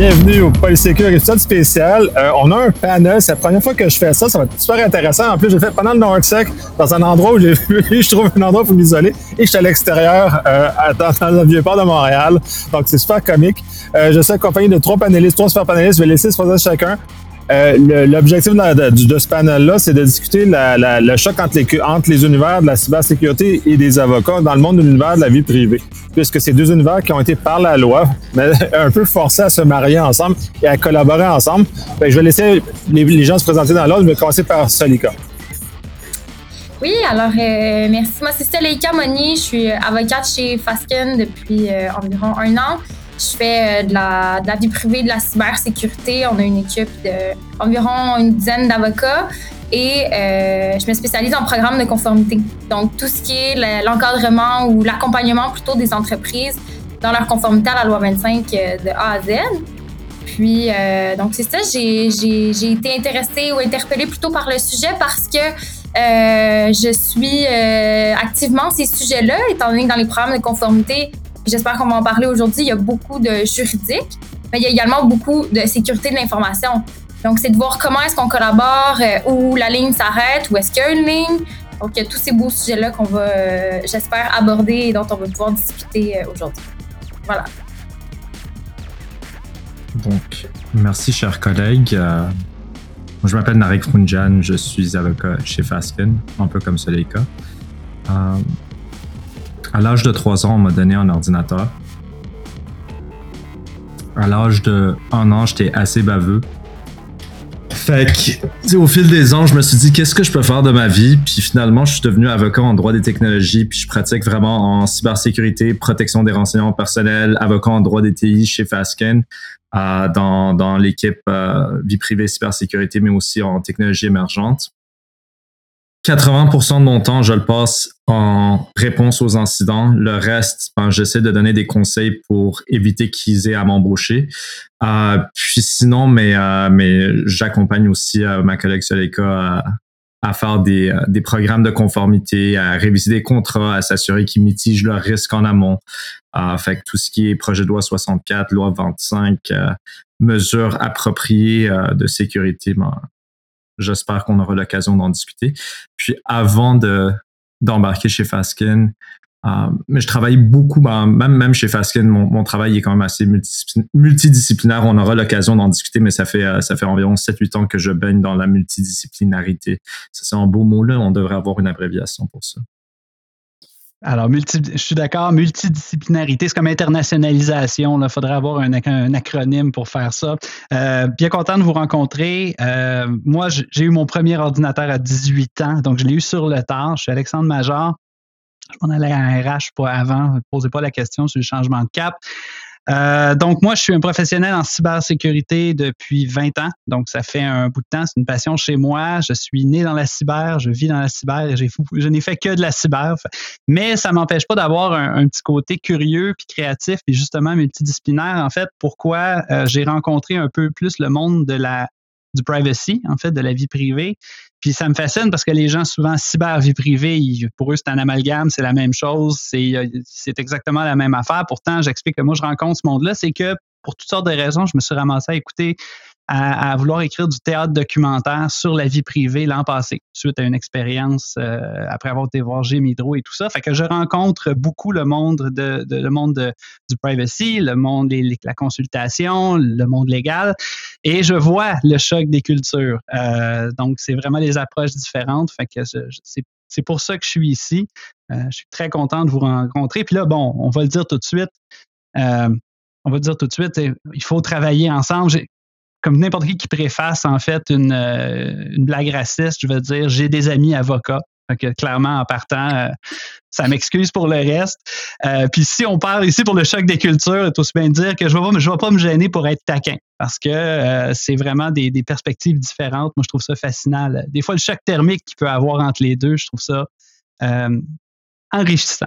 Bienvenue au Polysécure, épisode spécial. On a un panel, c'est la première fois que je fais ça, ça va être super intéressant. En plus, je l'ai fait pendant le NordSec, dans un endroit où je trouve un endroit pour m'isoler, et je suis à l'extérieur, dans le Vieux-Port de Montréal. Donc, c'est super comique. Je suis accompagné de trois super panélistes, je vais laisser se poser chacun. L'objectif de ce panel-là, c'est de discuter le choc entre les univers de la cybersécurité et des avocats dans le monde de l'univers de la vie privée. Puisque c'est deux univers qui ont été par la loi, mais un peu forcés à se marier ensemble et à collaborer ensemble. Je vais laisser les gens se présenter dans l'ordre. Je vais commencer par Solika. Oui, alors merci. Moi, c'est Solika Monnier. Je suis avocate chez Fasken depuis environ 1 an. Je fais de la vie privée, de la cybersécurité. On a une équipe d'environ une dizaine d'avocats et je me spécialise en programme de conformité. Donc, tout ce qui est l'encadrement ou l'accompagnement plutôt des entreprises dans leur conformité à la loi 25 de A à Z. Puis, donc c'est ça, j'ai été intéressée ou interpellée plutôt par le sujet parce que je suis activement ces sujets-là, étant donné que dans les programmes de conformité, j'espère qu'on va en parler aujourd'hui, il y a beaucoup de juridique, mais il y a également beaucoup de sécurité de l'information. Donc, c'est de voir comment est-ce qu'on collabore, où la ligne s'arrête, où est-ce qu'il y a une ligne. Donc, il y a tous ces beaux sujets-là qu'on va, j'espère, aborder et dont on va pouvoir discuter aujourd'hui. Voilà. Donc, merci, chers collègues. Je m'appelle Narek Runjan, je suis avocat chez Fasken, un peu comme Solika. À l'âge de 3 ans, on m'a donné un ordinateur. À l'âge de 1 an, j'étais assez baveux. Fait que, au fil des ans, je me suis dit, qu'est-ce que je peux faire de ma vie? Puis finalement, je suis devenu avocat en droit des technologies, puis je pratique vraiment en cybersécurité, protection des renseignements personnels, avocat en droit des TI chez Fasken, dans l'équipe vie privée cybersécurité, mais aussi en technologie émergente. 80% de mon temps, je le passe en réponse aux incidents. Le reste, j'essaie de donner des conseils pour éviter qu'ils aient à m'embaucher. Puis sinon, mais j'accompagne aussi ma collègue Solika à faire des programmes de conformité, à réviser des contrats, à s'assurer qu'ils mitigent leurs risques en amont. Fait que tout ce qui est projet de loi 64, loi 25, mesures appropriées de sécurité, j'espère qu'on aura l'occasion d'en discuter. Puis avant d'embarquer chez Fasken, mais je travaille beaucoup, même chez Fasken, mon travail est quand même assez multidisciplinaire. On aura l'occasion d'en discuter, mais ça fait environ 7-8 ans que je baigne dans la multidisciplinarité. Ça, c'est un beau mot, là. On devrait avoir une abréviation pour ça. Alors, je suis d'accord, multidisciplinarité, c'est comme internationalisation. Il faudrait avoir un acronyme pour faire ça. Bien content de vous rencontrer. Moi, j'ai eu mon premier ordinateur à 18 ans, donc je l'ai eu sur le tard. Je suis Alexandre Major. Je m'en allais à RH avant. Ne posez pas la question sur le changement de cap. Donc, moi, je suis un professionnel en cybersécurité depuis 20 ans. Donc, ça fait un bout de temps. C'est une passion chez moi. Je suis né dans la cyber, je vis dans la cyber et je n'ai fait que de la cyber. Mais ça ne m'empêche pas d'avoir un petit côté curieux puis créatif puis justement multidisciplinaire. En fait, pourquoi j'ai rencontré un peu plus le monde du privacy, en fait, de la vie privée. Puis ça me fascine parce que les gens, souvent, cyber-vie privée, pour eux, c'est un amalgame, c'est la même chose, c'est exactement la même affaire. Pourtant, j'explique que moi, je rencontre ce monde-là, c'est que pour toutes sortes de raisons, je me suis ramassé à écouter, à vouloir écrire du théâtre documentaire sur la vie privée l'an passé, suite à une expérience après avoir été voir Jim Hydro et tout ça. Fait que je rencontre beaucoup le monde du privacy, le monde la consultation, le monde légal, et je vois le choc des cultures. Donc, c'est vraiment des approches différentes. Fait que c'est pour ça que je suis ici. Je suis très content de vous rencontrer. Puis là, bon, on va le dire tout de suite. Il faut travailler ensemble. Comme n'importe qui préface, en fait, une blague raciste, je veux dire, j'ai des amis avocats. Fait que, clairement, en partant, ça m'excuse pour le reste. Puis si on parle ici pour le choc des cultures, il faut aussi bien dire que je ne vais pas me gêner pour être taquin parce que c'est vraiment des perspectives différentes. Moi, je trouve ça fascinant. Des fois, le choc thermique qu'il peut y avoir entre les deux, je trouve ça enrichissant.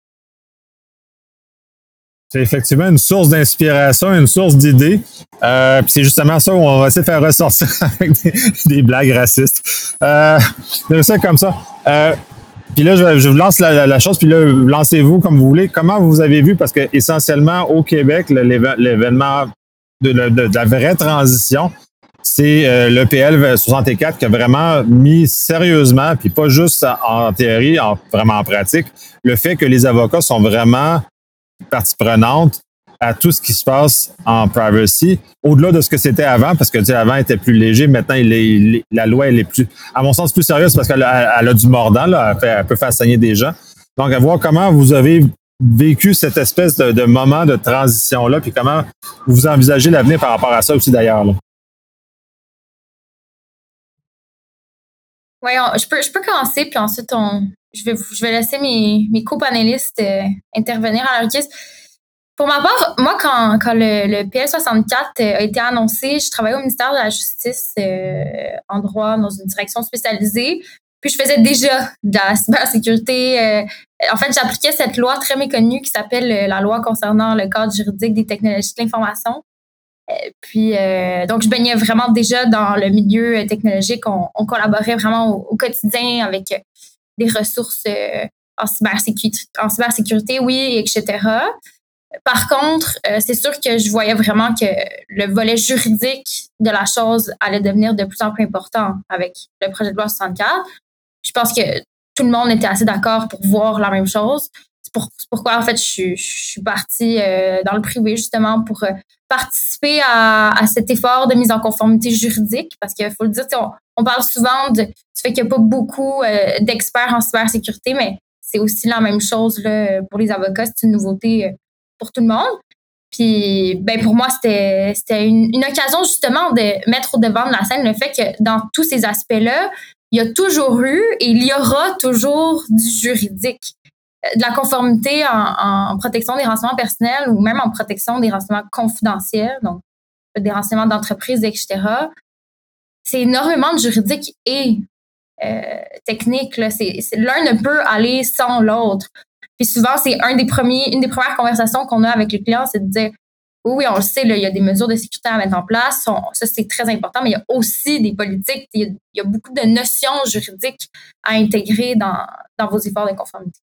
C'est effectivement une source d'inspiration, une source d'idées. Puis c'est justement ça où on va essayer de faire ressortir avec des blagues racistes. C'est ça comme ça. Puis là, je vous lance la chose, puis là, lancez-vous comme vous voulez. Comment vous avez vu, parce que essentiellement au Québec, l'événement de la vraie transition, c'est l'EPL 64 qui a vraiment mis sérieusement, puis pas juste en théorie, vraiment en pratique, le fait que les avocats sont vraiment partie prenante à tout ce qui se passe en privacy, au-delà de ce que c'était avant, parce que tu sais, avant, il était plus léger. Maintenant, la loi, elle est plus, à mon sens, plus sérieuse parce qu'elle a du mordant, là, elle peut faire saigner des gens. Donc, à voir comment vous avez vécu cette espèce de moment de transition-là, puis comment vous envisagez l'avenir par rapport à ça aussi, d'ailleurs, là. Oui, je peux commencer, puis ensuite, je vais laisser mes co-panélistes intervenir à leur guise. Pour ma part, moi, quand le PL64 a été annoncé, je travaillais au ministère de la Justice en droit dans une direction spécialisée. Puis je faisais déjà de la cybersécurité. En fait, j'appliquais cette loi très méconnue qui s'appelle la loi concernant le cadre juridique des technologies de l'information. Donc, je baignais vraiment déjà dans le milieu technologique. On collaborait vraiment au quotidien avec des ressources en cybersécurité, oui, etc. Par contre, c'est sûr que je voyais vraiment que le volet juridique de la chose allait devenir de plus en plus important avec le projet de loi 64. Je pense que tout le monde était assez d'accord pour voir la même chose. C'est pourquoi, en fait, je suis partie dans le privé, justement, pour participer à cet effort de mise en conformité juridique. Parce qu'il faut le dire, on parle souvent du fait qu'il n'y a pas beaucoup d'experts en cybersécurité, mais c'est aussi la même chose là, pour les avocats. C'est une nouveauté pour tout le monde. Puis, ben pour moi, c'était une occasion, justement, de mettre au devant de la scène le fait que dans tous ces aspects-là, il y a toujours eu et il y aura toujours du juridique. De la conformité en protection des renseignements personnels ou même en protection des renseignements confidentiels, donc des renseignements d'entreprise, etc. C'est énormément de juridique et technique. Là. L'un ne peut aller sans l'autre. Puis souvent, c'est une des premières conversations qu'on a avec les clients, c'est de dire oui, on le sait, là, il y a des mesures de sécurité à mettre en place. Ça, c'est très important, mais il y a aussi des politiques. Il y a beaucoup de notions juridiques à intégrer dans vos efforts de conformité.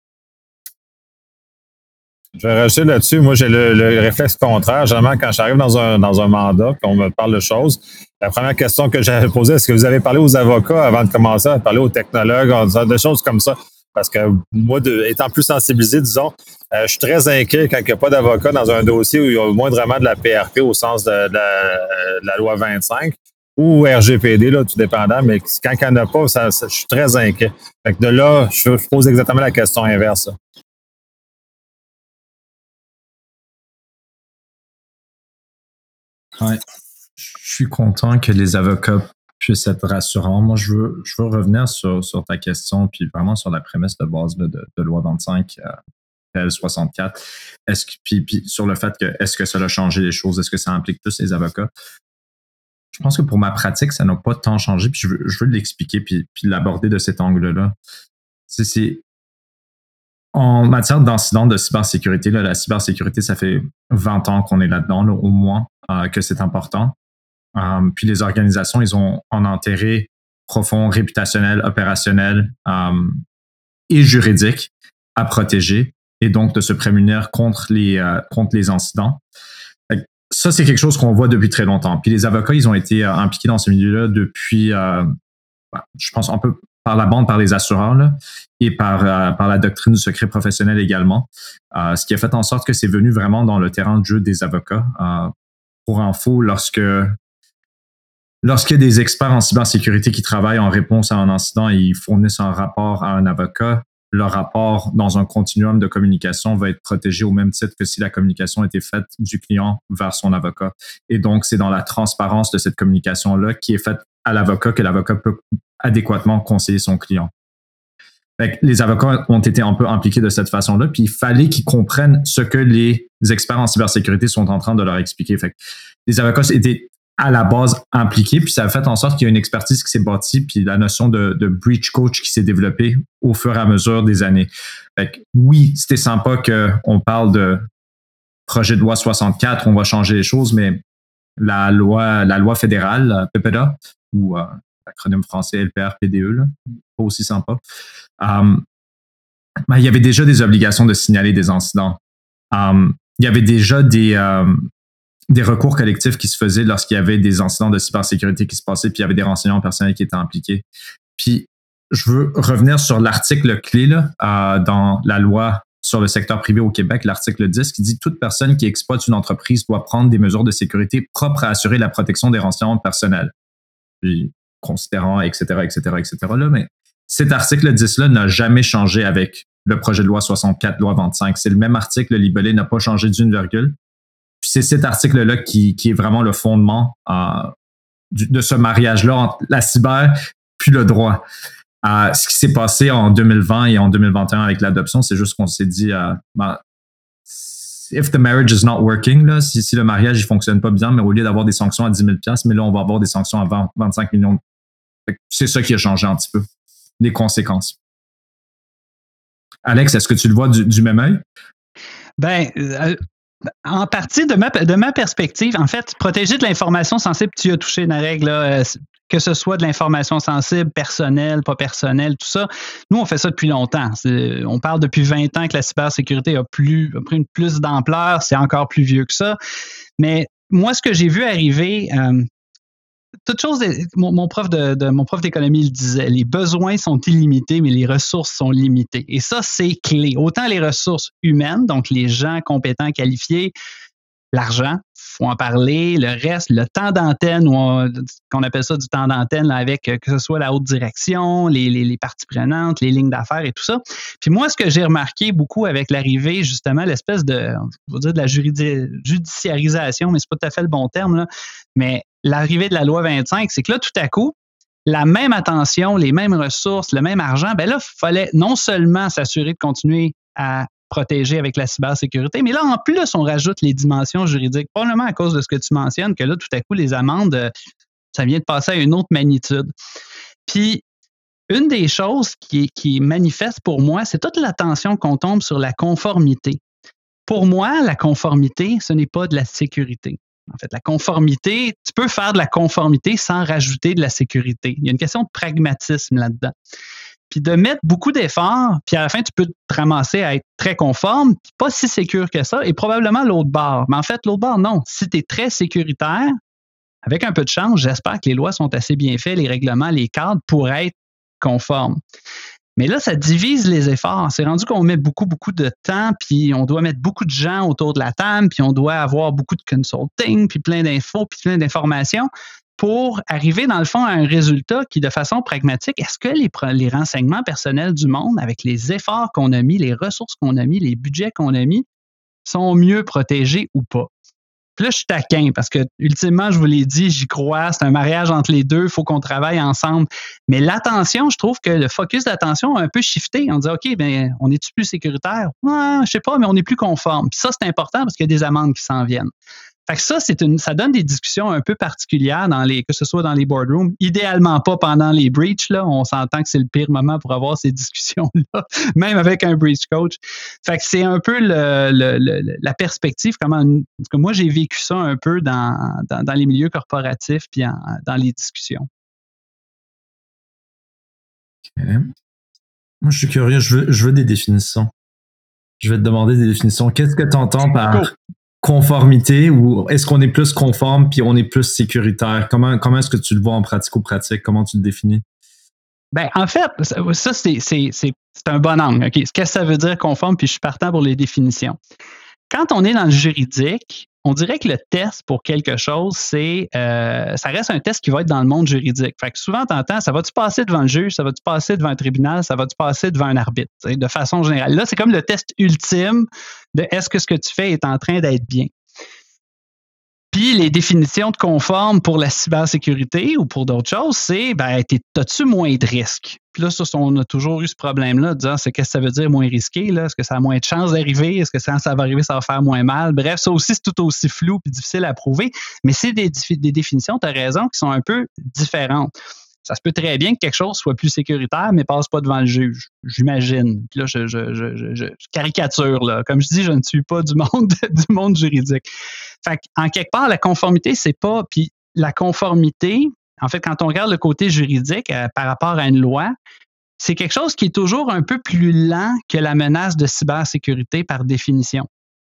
Je vais rajouter là-dessus. Moi, j'ai le réflexe contraire. Généralement, quand j'arrive dans un mandat, qu'on me parle de choses, la première question que j'avais posée, est-ce que vous avez parlé aux avocats avant de commencer à parler aux technologues, de choses comme ça? Parce que moi, étant plus sensibilisé, disons, je suis très inquiet quand il n'y a pas d'avocat dans un dossier où il y a moindrement de la PRP au sens de la loi 25 ou RGPD, là, tout dépendant. Mais quand il n'y en a pas, je suis très inquiet. Fait que de là, je pose exactement la question inverse. Ouais. Je suis content que les avocats puissent être rassurants. Moi, je veux revenir sur ta question, puis vraiment sur la prémisse de base de loi 25, PL 64. Puis sur le fait que est-ce que ça a changé les choses, est-ce que ça implique plus les avocats? Je pense que pour ma pratique, ça n'a pas tant changé, puis je veux l'expliquer puis l'aborder de cet angle-là. C'est en matière d'incidents de cybersécurité, là, la cybersécurité, ça fait 20 ans qu'on est là-dedans, là, au moins, que c'est important. Puis les organisations, ils ont un intérêt profond, réputationnel, opérationnel et juridique à protéger et donc de se prémunir contre les incidents. Ça, c'est quelque chose qu'on voit depuis très longtemps. Puis les avocats, ils ont été impliqués dans ce milieu-là depuis, je pense, un peu par la bande, par les assureurs là, et par la doctrine du secret professionnel également, ce qui a fait en sorte que c'est venu vraiment dans le terrain de jeu des avocats. Pour info, lorsqu'il y a des experts en cybersécurité qui travaillent en réponse à un incident et ils fournissent un rapport à un avocat, leur rapport dans un continuum de communication va être protégé au même titre que si la communication était faite du client vers son avocat. Et donc, c'est dans la transparence de cette communication-là qui est faite à l'avocat que l'avocat peut adéquatement conseiller son client. Fait que les avocats ont été un peu impliqués de cette façon-là, puis il fallait qu'ils comprennent ce que les experts en cybersécurité sont en train de leur expliquer. Fait que les avocats étaient à la base impliqués, puis ça a fait en sorte qu'il y a une expertise qui s'est bâtie, puis la notion de breach coach qui s'est développée au fur et à mesure des années. Fait que oui, c'était sympa qu'on parle de projet de loi 64, on va changer les choses, mais la loi fédérale, PPDA, ou l'acronyme français LPR-PDE, là, pas aussi sympa. Il y avait déjà des obligations de signaler des incidents. Il y avait déjà des recours collectifs qui se faisaient lorsqu'il y avait des incidents de cybersécurité qui se passaient, puis il y avait des renseignements personnels qui étaient impliqués. Puis, je veux revenir sur l'article clé là, dans la loi sur le secteur privé au Québec, l'article 10, qui dit « Toute personne qui exploite une entreprise doit prendre des mesures de sécurité propres à assurer la protection des renseignements personnels. » Puis, considérant, etc., là, mais cet article 10-là n'a jamais changé avec le projet de loi 64, loi 25. C'est le même article, le libellé n'a pas changé d'une virgule. Puis c'est cet article-là qui est vraiment le fondement de ce mariage-là entre la cyber puis le droit. Ce qui s'est passé en 2020 et en 2021 avec l'adoption, c'est juste qu'on s'est dit if the marriage is not working, là, si le mariage ne fonctionne pas bien, mais au lieu d'avoir des sanctions à 10 000 $, mais là, on va avoir des sanctions à 25 millions. C'est ça qui a changé un petit peu, les conséquences. Alex, est-ce que tu le vois du même œil? Ben, en partie, de ma perspective, en fait, protéger de l'information sensible, tu as touché une règle, là, que ce soit de l'information sensible, personnelle, pas personnelle, tout ça. Nous, on fait ça depuis longtemps. On parle depuis 20 ans que la cybersécurité a pris plus d'ampleur. C'est encore plus vieux que ça. Mais moi, ce que j'ai vu arriver, toute chose, mon prof d'économie le disait, les besoins sont illimités, mais les ressources sont limitées. Et ça, c'est clé. Autant les ressources humaines, donc les gens compétents, qualifiés, l'argent, il faut en parler, le reste, le temps d'antenne, qu'on appelle ça du temps d'antenne, là, avec que ce soit la haute direction, les parties prenantes, les lignes d'affaires et tout ça. Puis moi, ce que j'ai remarqué beaucoup avec l'arrivée, justement, l'espèce de, je vais dire de la judiciarisation, mais c'est pas tout à fait le bon terme, là, mais l'arrivée de la loi 25, c'est que là, tout à coup, la même attention, les mêmes ressources, le même argent, ben là, il fallait non seulement s'assurer de continuer à protéger avec la cybersécurité, mais là, en plus, on rajoute les dimensions juridiques, probablement à cause de ce que tu mentionnes, que là, tout à coup, les amendes, ça vient de passer à une autre magnitude. Puis, une des choses qui manifeste pour moi, c'est toute l'attention qu'on tombe sur la conformité. Pour moi, la conformité, ce n'est pas de la sécurité. En fait, la conformité, tu peux faire de la conformité sans rajouter de la sécurité. Il y a une question de pragmatisme là-dedans. Puis de mettre beaucoup d'efforts, puis à la fin, tu peux te ramasser à être très conforme, puis pas si sécure que ça, et probablement l'autre bord. Mais en fait, l'autre bord, non. Si tu es très sécuritaire, avec un peu de chance, j'espère que les lois sont assez bien faites, les règlements, les cadres, pour être conformes. Mais là, ça divise les efforts. C'est rendu qu'on met beaucoup de temps, puis on doit mettre beaucoup de gens autour de la table, puis on doit avoir beaucoup de consulting, puis plein d'infos, puis plein d'informations pour arriver, dans le fond, à un résultat qui, de façon pragmatique, est-ce que les renseignements personnels du monde, avec les efforts qu'on a mis, les ressources qu'on a mis, les budgets qu'on a mis, sont mieux protégés ou pas? Puis là, je suis taquin parce que, ultimement, je vous l'ai dit, j'y crois, c'est un mariage entre les deux, il faut qu'on travaille ensemble. Mais l'attention, je trouve que le focus d'attention a un peu shifté. On dit, OK, ben, on est-tu plus sécuritaire? Ouais, je sais pas, mais on est plus conforme. Puis ça, c'est important parce qu'il y a des amendes qui s'en viennent. Fait que ça donne des discussions un peu particulières que ce soit dans les boardrooms. Idéalement pas pendant les breaches, là. On s'entend que c'est le pire moment pour avoir ces discussions-là, même avec un breach coach. Fait que c'est un peu la perspective, parce que moi, j'ai vécu ça un peu dans les milieux corporatifs puis dans les discussions. Okay. Moi, je suis curieux, je veux des définitions. Je vais te demander des définitions. Qu'est-ce que tu entends par conformité, ou est-ce qu'on est plus conforme puis on est plus sécuritaire? Comment est-ce que tu le vois en pratico-pratique? Comment tu le définis? Ben, en fait, ça, c'est un bon angle. Okay? Qu'est-ce que ça veut dire conforme? Puis je suis partant pour les définitions. Quand on est dans le juridique, on dirait que le test pour quelque chose, ça reste un test qui va être dans le monde juridique. Fait que souvent, t'entends, ça va-tu passer devant le juge, ça va-tu passer devant un tribunal, ça va-tu passer devant un arbitre, de façon générale. Là, c'est comme le test ultime de est-ce que ce que tu fais est en train d'être bien. Puis les définitions de conforme pour la cybersécurité ou pour d'autres choses, c'est t'as-tu moins de risques? Puis là, on a toujours eu ce problème-là de dire, qu'est-ce que ça veut dire moins risqué? Là? Est-ce que ça a moins de chances d'arriver? Est-ce que ça va arriver, ça va faire moins mal? Bref, ça aussi, c'est tout aussi flou et difficile à prouver. Mais c'est des définitions, tu as raison, qui sont un peu différentes. Ça se peut très bien que quelque chose soit plus sécuritaire, mais passe pas devant le juge, j'imagine. Puis là, je caricature, là. Comme je dis, je ne suis pas du monde juridique. Fait qu'en quelque part, la conformité, c'est pas... Puis la conformité, en fait, quand on regarde le côté juridique par rapport à une loi, c'est quelque chose qui est toujours un peu plus lent que la menace de cybersécurité par définition.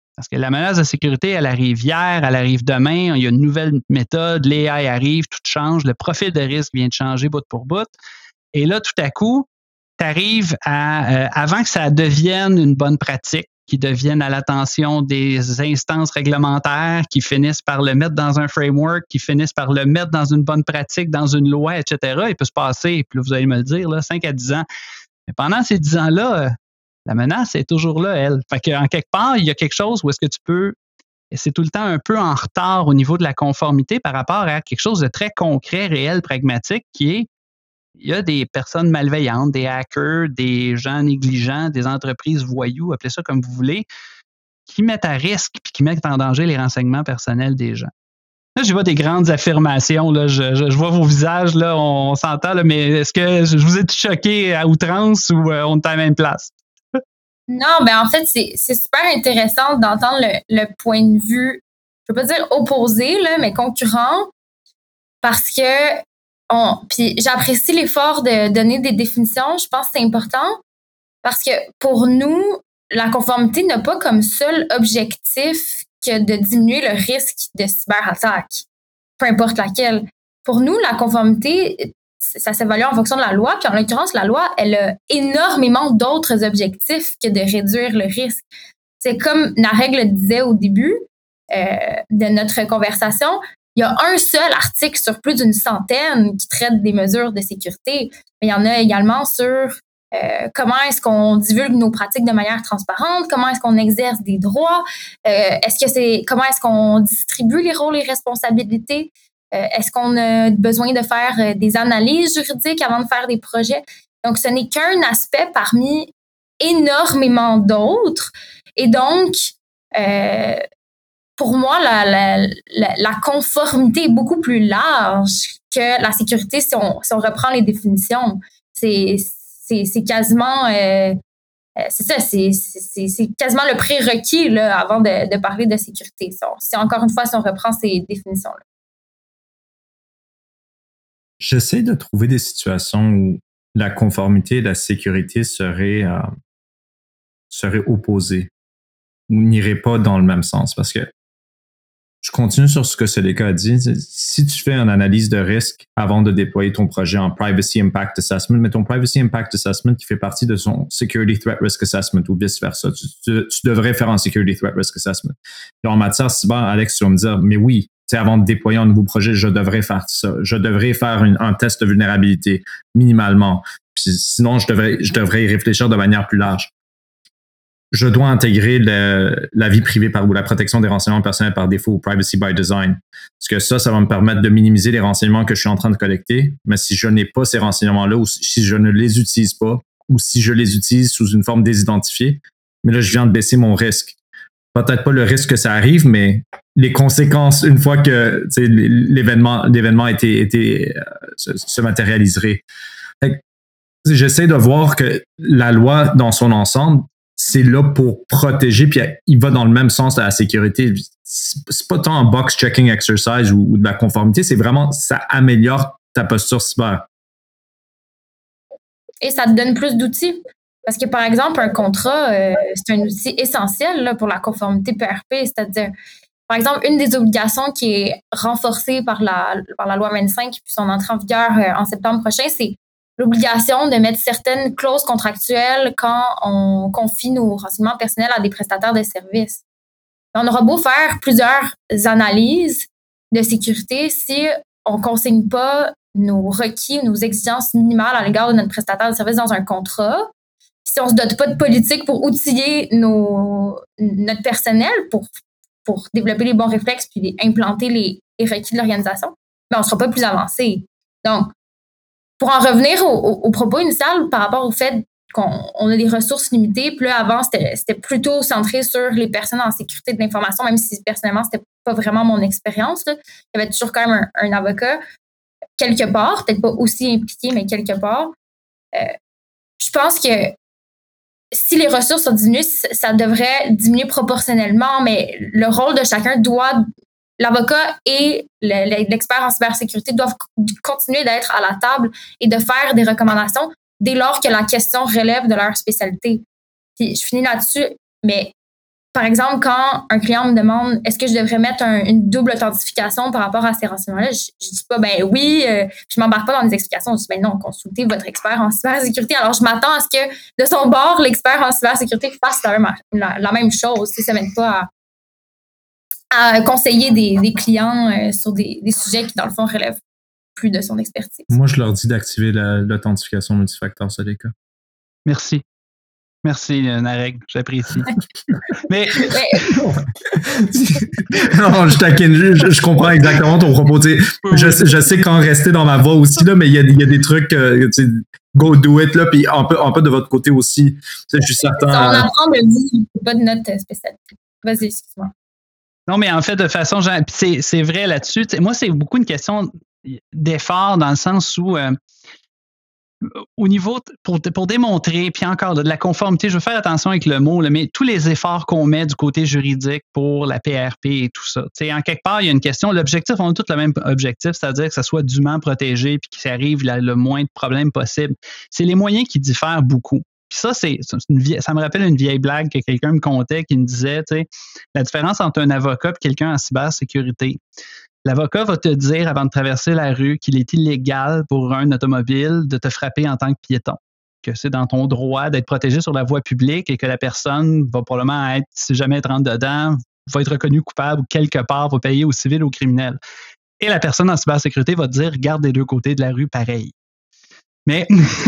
Parce que la menace de sécurité, elle arrive hier, elle arrive demain, il y a une nouvelle méthode, l'AI arrive, tout change, le profil de risque vient de changer bout pour bout. Et là, tout à coup, tu arrives avant que ça devienne une bonne pratique, qui devienne à l'attention des instances réglementaires, qui finissent par le mettre dans un framework, qui finissent par le mettre dans une bonne pratique, dans une loi, etc. Il peut se passer, puis là, vous allez me le dire, là, 5 à 10 ans. Mais pendant ces 10 ans-là, la menace est toujours là, elle. Fait qu'en quelque part, il y a quelque chose où est-ce que tu peux, et c'est tout le temps un peu en retard au niveau de la conformité par rapport à quelque chose de très concret, réel, pragmatique, qui est, il y a des personnes malveillantes, des hackers, des gens négligents, des entreprises voyous, appelez ça comme vous voulez, qui mettent à risque puis qui mettent en danger les renseignements personnels des gens. Là, je vois des grandes affirmations, là, je vois vos visages, là, on s'entend, là, mais est-ce que je vous ai choqué à outrance ou on est à la même place? Non, ben en fait, c'est super intéressant d'entendre le point de vue, je veux pas dire opposé, là, mais concurrent, parce que puis j'apprécie l'effort de donner des définitions. Je pense que c'est important parce que pour nous, la conformité n'a pas comme seul objectif que de diminuer le risque de cyberattaque, peu importe laquelle. Pour nous, la conformité, ça s'évalue en fonction de la loi. Puis en l'occurrence, la loi, elle a énormément d'autres objectifs que de réduire le risque. C'est comme Nareg le disait au début de notre conversation, il y a un seul article sur plus d'une centaine qui traite des mesures de sécurité, mais il y en a également sur comment est-ce qu'on divulgue nos pratiques de manière transparente, comment est-ce qu'on exerce des droits, comment est-ce qu'on distribue les rôles et responsabilités, est-ce qu'on a besoin de faire des analyses juridiques avant de faire des projets. Donc, ce n'est qu'un aspect parmi énormément d'autres. Et donc, pour moi, la conformité est beaucoup plus large que la sécurité si on reprend les définitions. C'est quasiment c'est ça, c'est quasiment le prérequis là, avant de parler de sécurité. C'est encore une fois si on reprend ces définitions-là. J'essaie de trouver des situations où la conformité et la sécurité seraient opposées ou n'iraient pas dans le même sens parce que je continue sur ce que Seleka a dit. Si tu fais une analyse de risque avant de déployer ton projet en Privacy Impact Assessment, mais ton Privacy Impact Assessment qui fait partie de son Security Threat Risk Assessment ou vice-versa, tu devrais faire un Security Threat Risk Assessment. Là, en matière cyber, Alex, tu vas me dire, mais oui, avant de déployer un nouveau projet, je devrais faire ça. Je devrais faire un test de vulnérabilité minimalement. Puis sinon, je devrais y réfléchir de manière plus large. Je dois intégrer la vie privée ou la protection des renseignements personnels par défaut, ou privacy by design. Parce que ça va me permettre de minimiser les renseignements que je suis en train de collecter. Mais si je n'ai pas ces renseignements-là, ou si je ne les utilise pas, ou si je les utilise sous une forme désidentifiée, mais là, je viens de baisser mon risque. Peut-être pas le risque que ça arrive, mais les conséquences, une fois que l'événement se matérialiserait. J'essaie de voir que la loi, dans son ensemble, c'est là pour protéger, puis il va dans le même sens de la sécurité. C'est pas tant un box-checking exercise ou de la conformité, c'est vraiment, ça améliore ta posture cyber. Et ça te donne plus d'outils. Parce que, par exemple, un contrat, c'est un outil essentiel là, pour la conformité PRP, c'est-à-dire, par exemple, une des obligations qui est renforcée par la loi 25 puis son entrée en vigueur en septembre prochain, c'est l'obligation de mettre certaines clauses contractuelles quand on confie nos renseignements personnels à des prestataires de services. On aura beau faire plusieurs analyses de sécurité si on ne consigne pas nos requis, nos exigences minimales à l'égard de notre prestataire de services dans un contrat, si on ne se dote pas de politique pour outiller notre personnel pour développer les bons réflexes puis implanter les requis de l'organisation, ben on ne sera pas plus avancé. Donc, pour en revenir au propos initial par rapport au fait qu'on a des ressources limitées, puis là, avant, c'était plutôt centré sur les personnes en sécurité de l'information, même si personnellement, c'était pas vraiment mon expérience. Là. Il y avait toujours quand même un avocat, quelque part, peut-être pas aussi impliqué, mais quelque part. Je pense que si les ressources sont diminuées, ça devrait diminuer proportionnellement, mais le rôle de chacun l'avocat et l'expert en cybersécurité doivent continuer d'être à la table et de faire des recommandations dès lors que la question relève de leur spécialité. Puis je finis là-dessus, mais par exemple, quand un client me demande est-ce que je devrais mettre une double authentification par rapport à ces renseignements-là, je dis pas ben oui, je m'embarque pas dans des explications. Je dis ben non, consultez votre expert en cybersécurité. Alors, je m'attends à ce que de son bord, l'expert en cybersécurité fasse la même chose. Ça m'aide pas à conseiller des clients sur des sujets qui, dans le fond, relèvent plus de son expertise. Moi, je leur dis d'activer l'authentification multifacteur, c'est les cas. Merci. Merci, Nareg, j'apprécie. Mais non, je taquine, je comprends exactement ton propos. Je sais quand rester dans ma voie aussi, là, mais il y a des trucs, go do it, là, puis un peu de votre côté aussi. Je suis certain. On apprend de dire, pas de notre spécialité. Vas-y, excuse-moi. Non, mais en fait, de façon, c'est vrai là-dessus. Moi, c'est beaucoup une question d'effort dans le sens où au niveau, pour démontrer, puis encore de la conformité, je veux faire attention avec le mot, là, mais tous les efforts qu'on met du côté juridique pour la PRP et tout ça. En quelque part, il y a une question, l'objectif, on a tous le même objectif, c'est-à-dire que ça soit dûment protégé puis qu'il arrive le moins de problèmes possible. C'est les moyens qui diffèrent beaucoup. Puis ça, ça me rappelle une vieille blague que quelqu'un me contait qui me disait, la différence entre un avocat et quelqu'un en cybersécurité. L'avocat va te dire avant de traverser la rue qu'il est illégal pour un automobile de te frapper en tant que piéton, que c'est dans ton droit d'être protégé sur la voie publique et que la personne va probablement être, si jamais elle rentre dedans, va être reconnue coupable ou quelque part, va payer au civil ou au criminel. Et la personne en cybersécurité va te dire, regarde des deux côtés de la rue pareil. Mais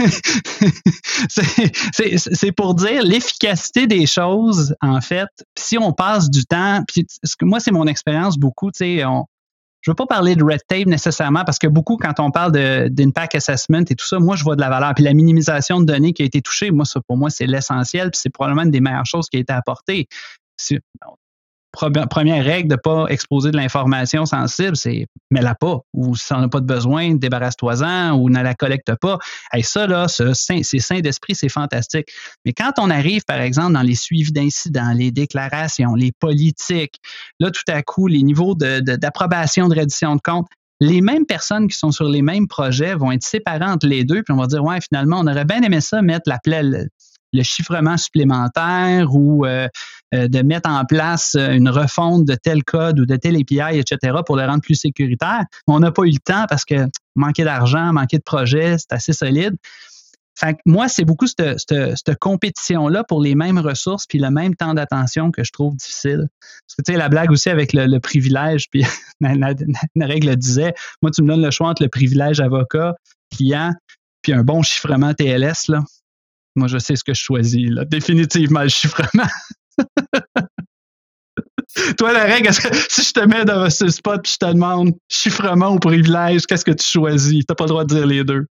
c'est pour dire l'efficacité des choses, en fait. Si on passe du temps, puis moi, c'est mon expérience beaucoup, je ne veux pas parler de red tape nécessairement parce que beaucoup, quand on parle d'impact assessment et tout ça, moi, je vois de la valeur. Puis la minimisation de données qui a été touchée, moi, ça, pour moi, c'est l'essentiel. Puis c'est probablement une des meilleures choses qui a été apportée. Première règle de ne pas exposer de l'information sensible, c'est mets-la pas. Ou si on n'a pas de besoin, débarrasse-toi-en ou ne la collecte pas. Hey, ça, là, c'est sain d'esprit, c'est fantastique. Mais quand on arrive, par exemple, dans les suivis d'incidents, les déclarations, les politiques, là, tout à coup, les niveaux d'approbation, de reddition de compte, les mêmes personnes qui sont sur les mêmes projets vont être séparées entre les deux, puis on va dire, ouais, finalement, on aurait bien aimé ça, mettre le chiffrement supplémentaire ou de mettre en place une refonte de tel code ou de tel API, etc., pour le rendre plus sécuritaire. On n'a pas eu le temps parce que manquait d'argent, manquait de projet, c'est assez solide. Fait que moi, c'est beaucoup cette compétition-là pour les mêmes ressources puis le même temps d'attention que je trouve difficile. Parce que tu sais, la blague aussi avec le privilège, puis la règle disait, moi, tu me donnes le choix entre le privilège avocat, client, puis un bon chiffrement TLS, là. Moi, je sais ce que je choisis, là. Définitivement, le chiffrement. Toi, la règle, si je te mets dans ce spot et je te demande chiffrement ou privilège, qu'est-ce que tu choisis? Tu n'as pas le droit de dire les deux.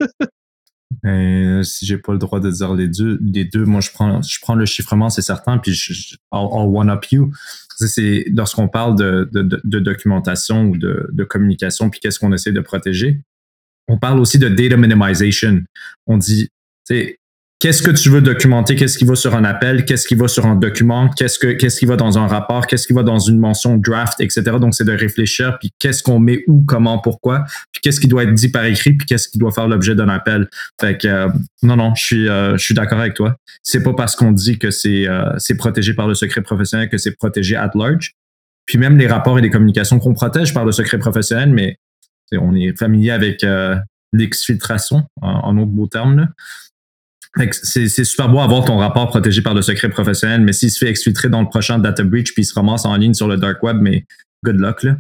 Si j'ai pas le droit de dire les deux, moi, je prends le chiffrement, c'est certain, puis I'll one-up you. C'est lorsqu'on parle de documentation ou de communication, puis qu'est-ce qu'on essaie de protéger, on parle aussi de data minimization. On dit, qu'est-ce que tu veux documenter? Qu'est-ce qui va sur un appel? Qu'est-ce qui va sur un document? Qu'est-ce qui va dans un rapport? Qu'est-ce qui va dans une mention draft, etc. Donc, c'est de réfléchir, puis qu'est-ce qu'on met où, comment, pourquoi, puis qu'est-ce qui doit être dit par écrit, puis qu'est-ce qui doit faire l'objet d'un appel. Fait que, non, je suis d'accord avec toi. C'est pas parce qu'on dit que c'est protégé par le secret professionnel que c'est protégé at large. Puis même les rapports et les communications qu'on protège par le secret professionnel, mais on est familier avec l'exfiltration, en autre beau terme, là. C'est super beau avoir ton rapport protégé par le secret professionnel, mais s'il se fait exfiltrer dans le prochain data breach puis il se ramasse en ligne sur le dark web, mais good luck, là.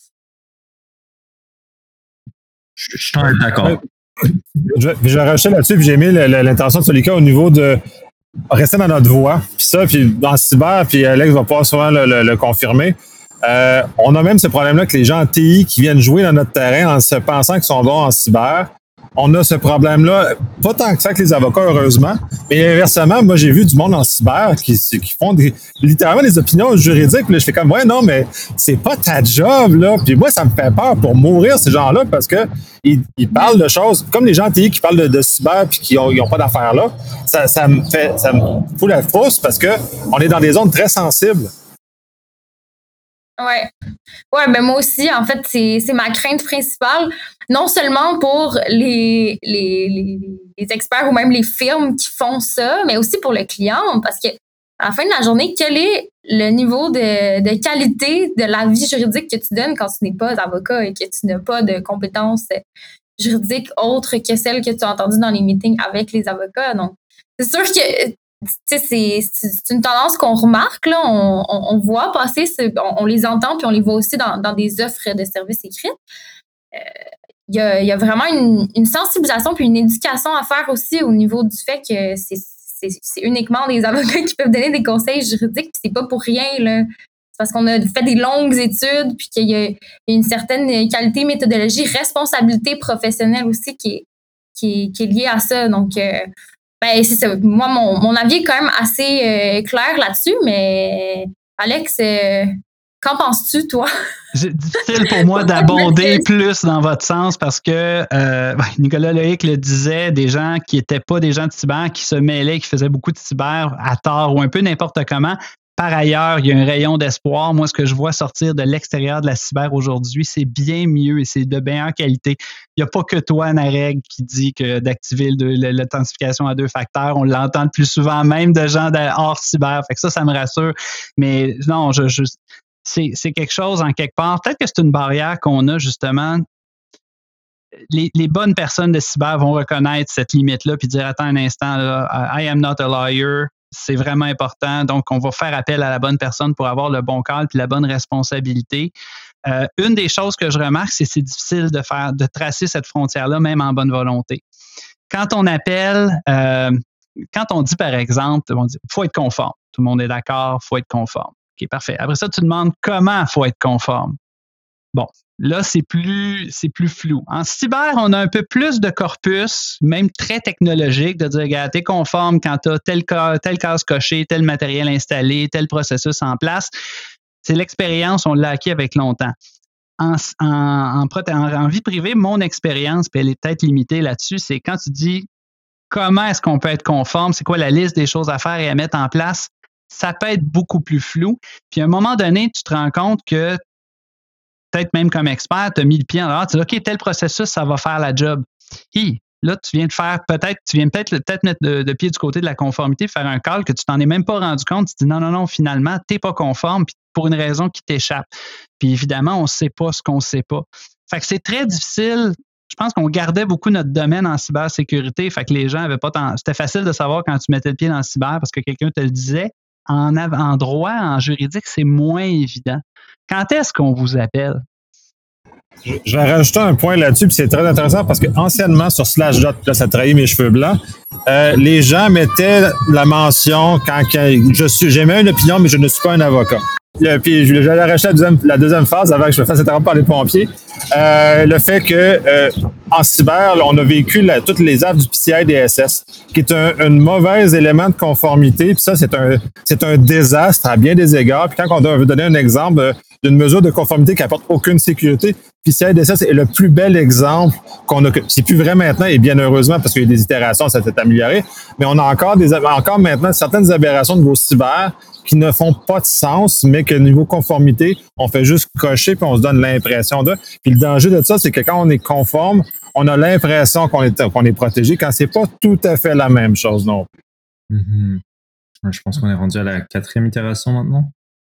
Je suis d'accord. Je vais rajouter là-dessus, puis j'ai aimé l'intention de Solika au niveau de rester dans notre voie. Puis ça, puis dans le cyber, puis Alex va pouvoir souvent le confirmer. On a même ce problème-là que les gens en TI qui viennent jouer dans notre terrain en se pensant qu'ils sont bons en cyber. On a ce problème-là, pas tant que ça que les avocats, heureusement, mais inversement, moi, j'ai vu du monde en cyber qui font littéralement des opinions juridiques, puis là, je fais comme, ouais, non, mais c'est pas ta job, là. Puis moi, ça me fait peur pour mourir, ces gens-là, parce que ils parlent de choses, comme les gens en TI qui parlent de cyber puis qui ont pas d'affaires là, ça me fout la frousse parce que on est dans des zones très sensibles. Ouais, ben moi aussi, en fait, c'est ma crainte principale, non seulement pour les experts ou même les firmes qui font ça, mais aussi pour le client, parce que à la fin de la journée, quel est le niveau de qualité de la vie juridique que tu donnes quand tu n'es pas avocat et que tu n'as pas de compétences juridiques autres que celles que tu as entendues dans les meetings avec les avocats. Donc, c'est sûr que c'est une tendance qu'on remarque, là, on voit passer, on les entend, puis on les voit aussi dans des offres de services écrites. Il y a vraiment une sensibilisation puis une éducation à faire aussi au niveau du fait que c'est uniquement des avocats qui peuvent donner des conseils juridiques, puis c'est pas pour rien, là. C'est parce qu'on a fait des longues études, puis qu'il y a une certaine qualité, méthodologie, responsabilité professionnelle aussi qui est liée à ça. Donc, c'est ça. Moi, mon avis est quand même assez clair là-dessus, mais Alex, qu'en penses-tu, toi? C'est difficile pour moi d'abonder plus dans votre sens parce que Nicolas Loïc le disait, des gens qui n'étaient pas des gens de cyber, qui se mêlaient, qui faisaient beaucoup de cyber à tort ou un peu n'importe comment. Par ailleurs, il y a un rayon d'espoir. Moi, ce que je vois sortir de l'extérieur de la cyber aujourd'hui, c'est bien mieux et c'est de meilleure qualité. Il n'y a pas que toi, Nareg, qui dit que d'activer l'authentification à 2 facteurs. On l'entend le plus souvent, même de gens hors cyber. Fait que ça me rassure. Mais non, c'est quelque chose en quelque part. Peut-être que c'est une barrière qu'on a justement. Les bonnes personnes de cyber vont reconnaître cette limite-là puis dire attends un instant, là, I am not a lawyer. C'est vraiment important. Donc, on va faire appel à la bonne personne pour avoir le bon call puis la bonne responsabilité. Une des choses que je remarque, c'est difficile de tracer cette frontière-là, même en bonne volonté. Quand on appelle, quand on dit, par exemple, on dit, faut être conforme. Tout le monde est d'accord, faut être conforme. OK, parfait. Après ça, tu demandes comment il faut être conforme. Bon, là, c'est plus flou. En cyber, on a un peu plus de corpus, même très technologique, de dire, regarde, t'es conforme quand tu as telle case cochée, tel matériel installé, tel processus en place. C'est l'expérience, on l'a acquis avec longtemps. En vie privée, mon expérience, puis elle est peut-être limitée là-dessus, c'est quand tu dis comment est-ce qu'on peut être conforme, c'est quoi la liste des choses à faire et à mettre en place, ça peut être beaucoup plus flou. Puis à un moment donné, tu te rends compte que peut-être même comme expert, tu as mis le pied en dehors, tu dis OK, tel processus, ça va faire la job. Là, tu viens peut-être mettre le pied du côté de la conformité, faire un call que tu t'en es même pas rendu compte. Tu dis non, finalement, tu n'es pas conforme puis pour une raison qui t'échappe. Puis évidemment, on ne sait pas ce qu'on ne sait pas. Fait que c'est très difficile. Je pense qu'on gardait beaucoup notre domaine en cybersécurité. Fait que les gens avaient pas tant. C'était facile de savoir quand tu mettais le pied dans le cyber parce que quelqu'un te le disait. En droit, en juridique, c'est moins évident. Quand est-ce qu'on vous appelle? Je vais rajouter un point là-dessus, puis c'est très intéressant parce que anciennement, sur Slashdot, là, ça trahit mes cheveux blancs, les gens mettaient la mention quand j'aimais une opinion, mais je ne suis pas un avocat. Puis j'allais rajouter la deuxième phase avant que je me fasse interrompre par les pompiers. Le fait que en cyber, là, on a vécu toutes les affres du PCI DSS, qui est un mauvais élément de conformité. Puis ça, c'est un désastre à bien des égards. Puis quand on veut donner un exemple d'une mesure de conformité qui apporte aucune sécurité, PCI DSS est le plus bel exemple qu'on a. C'est plus vrai maintenant, et bien heureusement, parce qu'il y a eu des itérations, ça s'est amélioré. Mais on a encore maintenant certaines aberrations de niveau cyber qui ne font pas de sens, mais que niveau conformité, on fait juste cocher puis on se donne l'impression de. Puis le danger de ça, c'est que quand on est conforme, on a l'impression qu'on est protégé quand c'est pas tout à fait la même chose non plus. Mm-hmm. Je pense qu'on est rendu à la 4e itération maintenant.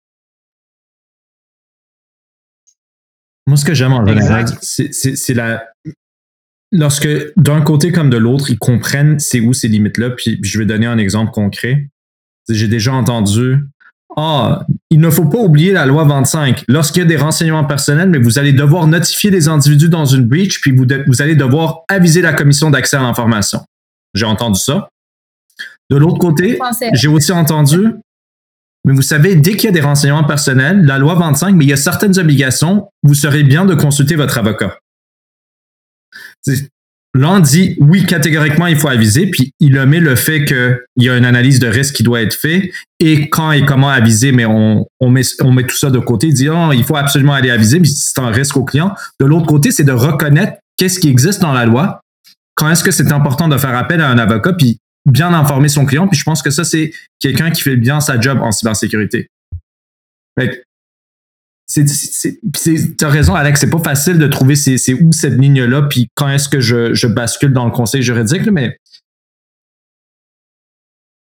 Moi, ce que j'aime en général, c'est lorsque d'un côté comme de l'autre, ils comprennent c'est où ces limites-là. Puis je vais donner un exemple concret. J'ai déjà entendu il ne faut pas oublier la loi 25. Lorsqu'il y a des renseignements personnels, mais vous allez devoir notifier les individus dans une breach, puis vous allez devoir aviser la commission d'accès à l'information. J'ai entendu ça. De l'autre côté, j'ai aussi entendu, mais vous savez, dès qu'il y a des renseignements personnels, la loi 25, mais il y a certaines obligations, vous serez bien de consulter votre avocat. Là, on dit, oui, catégoriquement, il faut aviser, puis il omet le fait qu'il y a une analyse de risque qui doit être faite, et quand et comment aviser, mais on met tout ça de côté, il dit, il faut absolument aller aviser, mais c'est un risque au client. De l'autre côté, c'est de reconnaître qu'est-ce qui existe dans la loi, quand est-ce que c'est important de faire appel à un avocat, puis bien informer son client, puis je pense que ça, c'est quelqu'un qui fait bien sa job en cybersécurité. Fait t'as raison, Alex, c'est pas facile de trouver c'est où cette ligne-là, puis quand est-ce que je bascule dans le conseil juridique, mais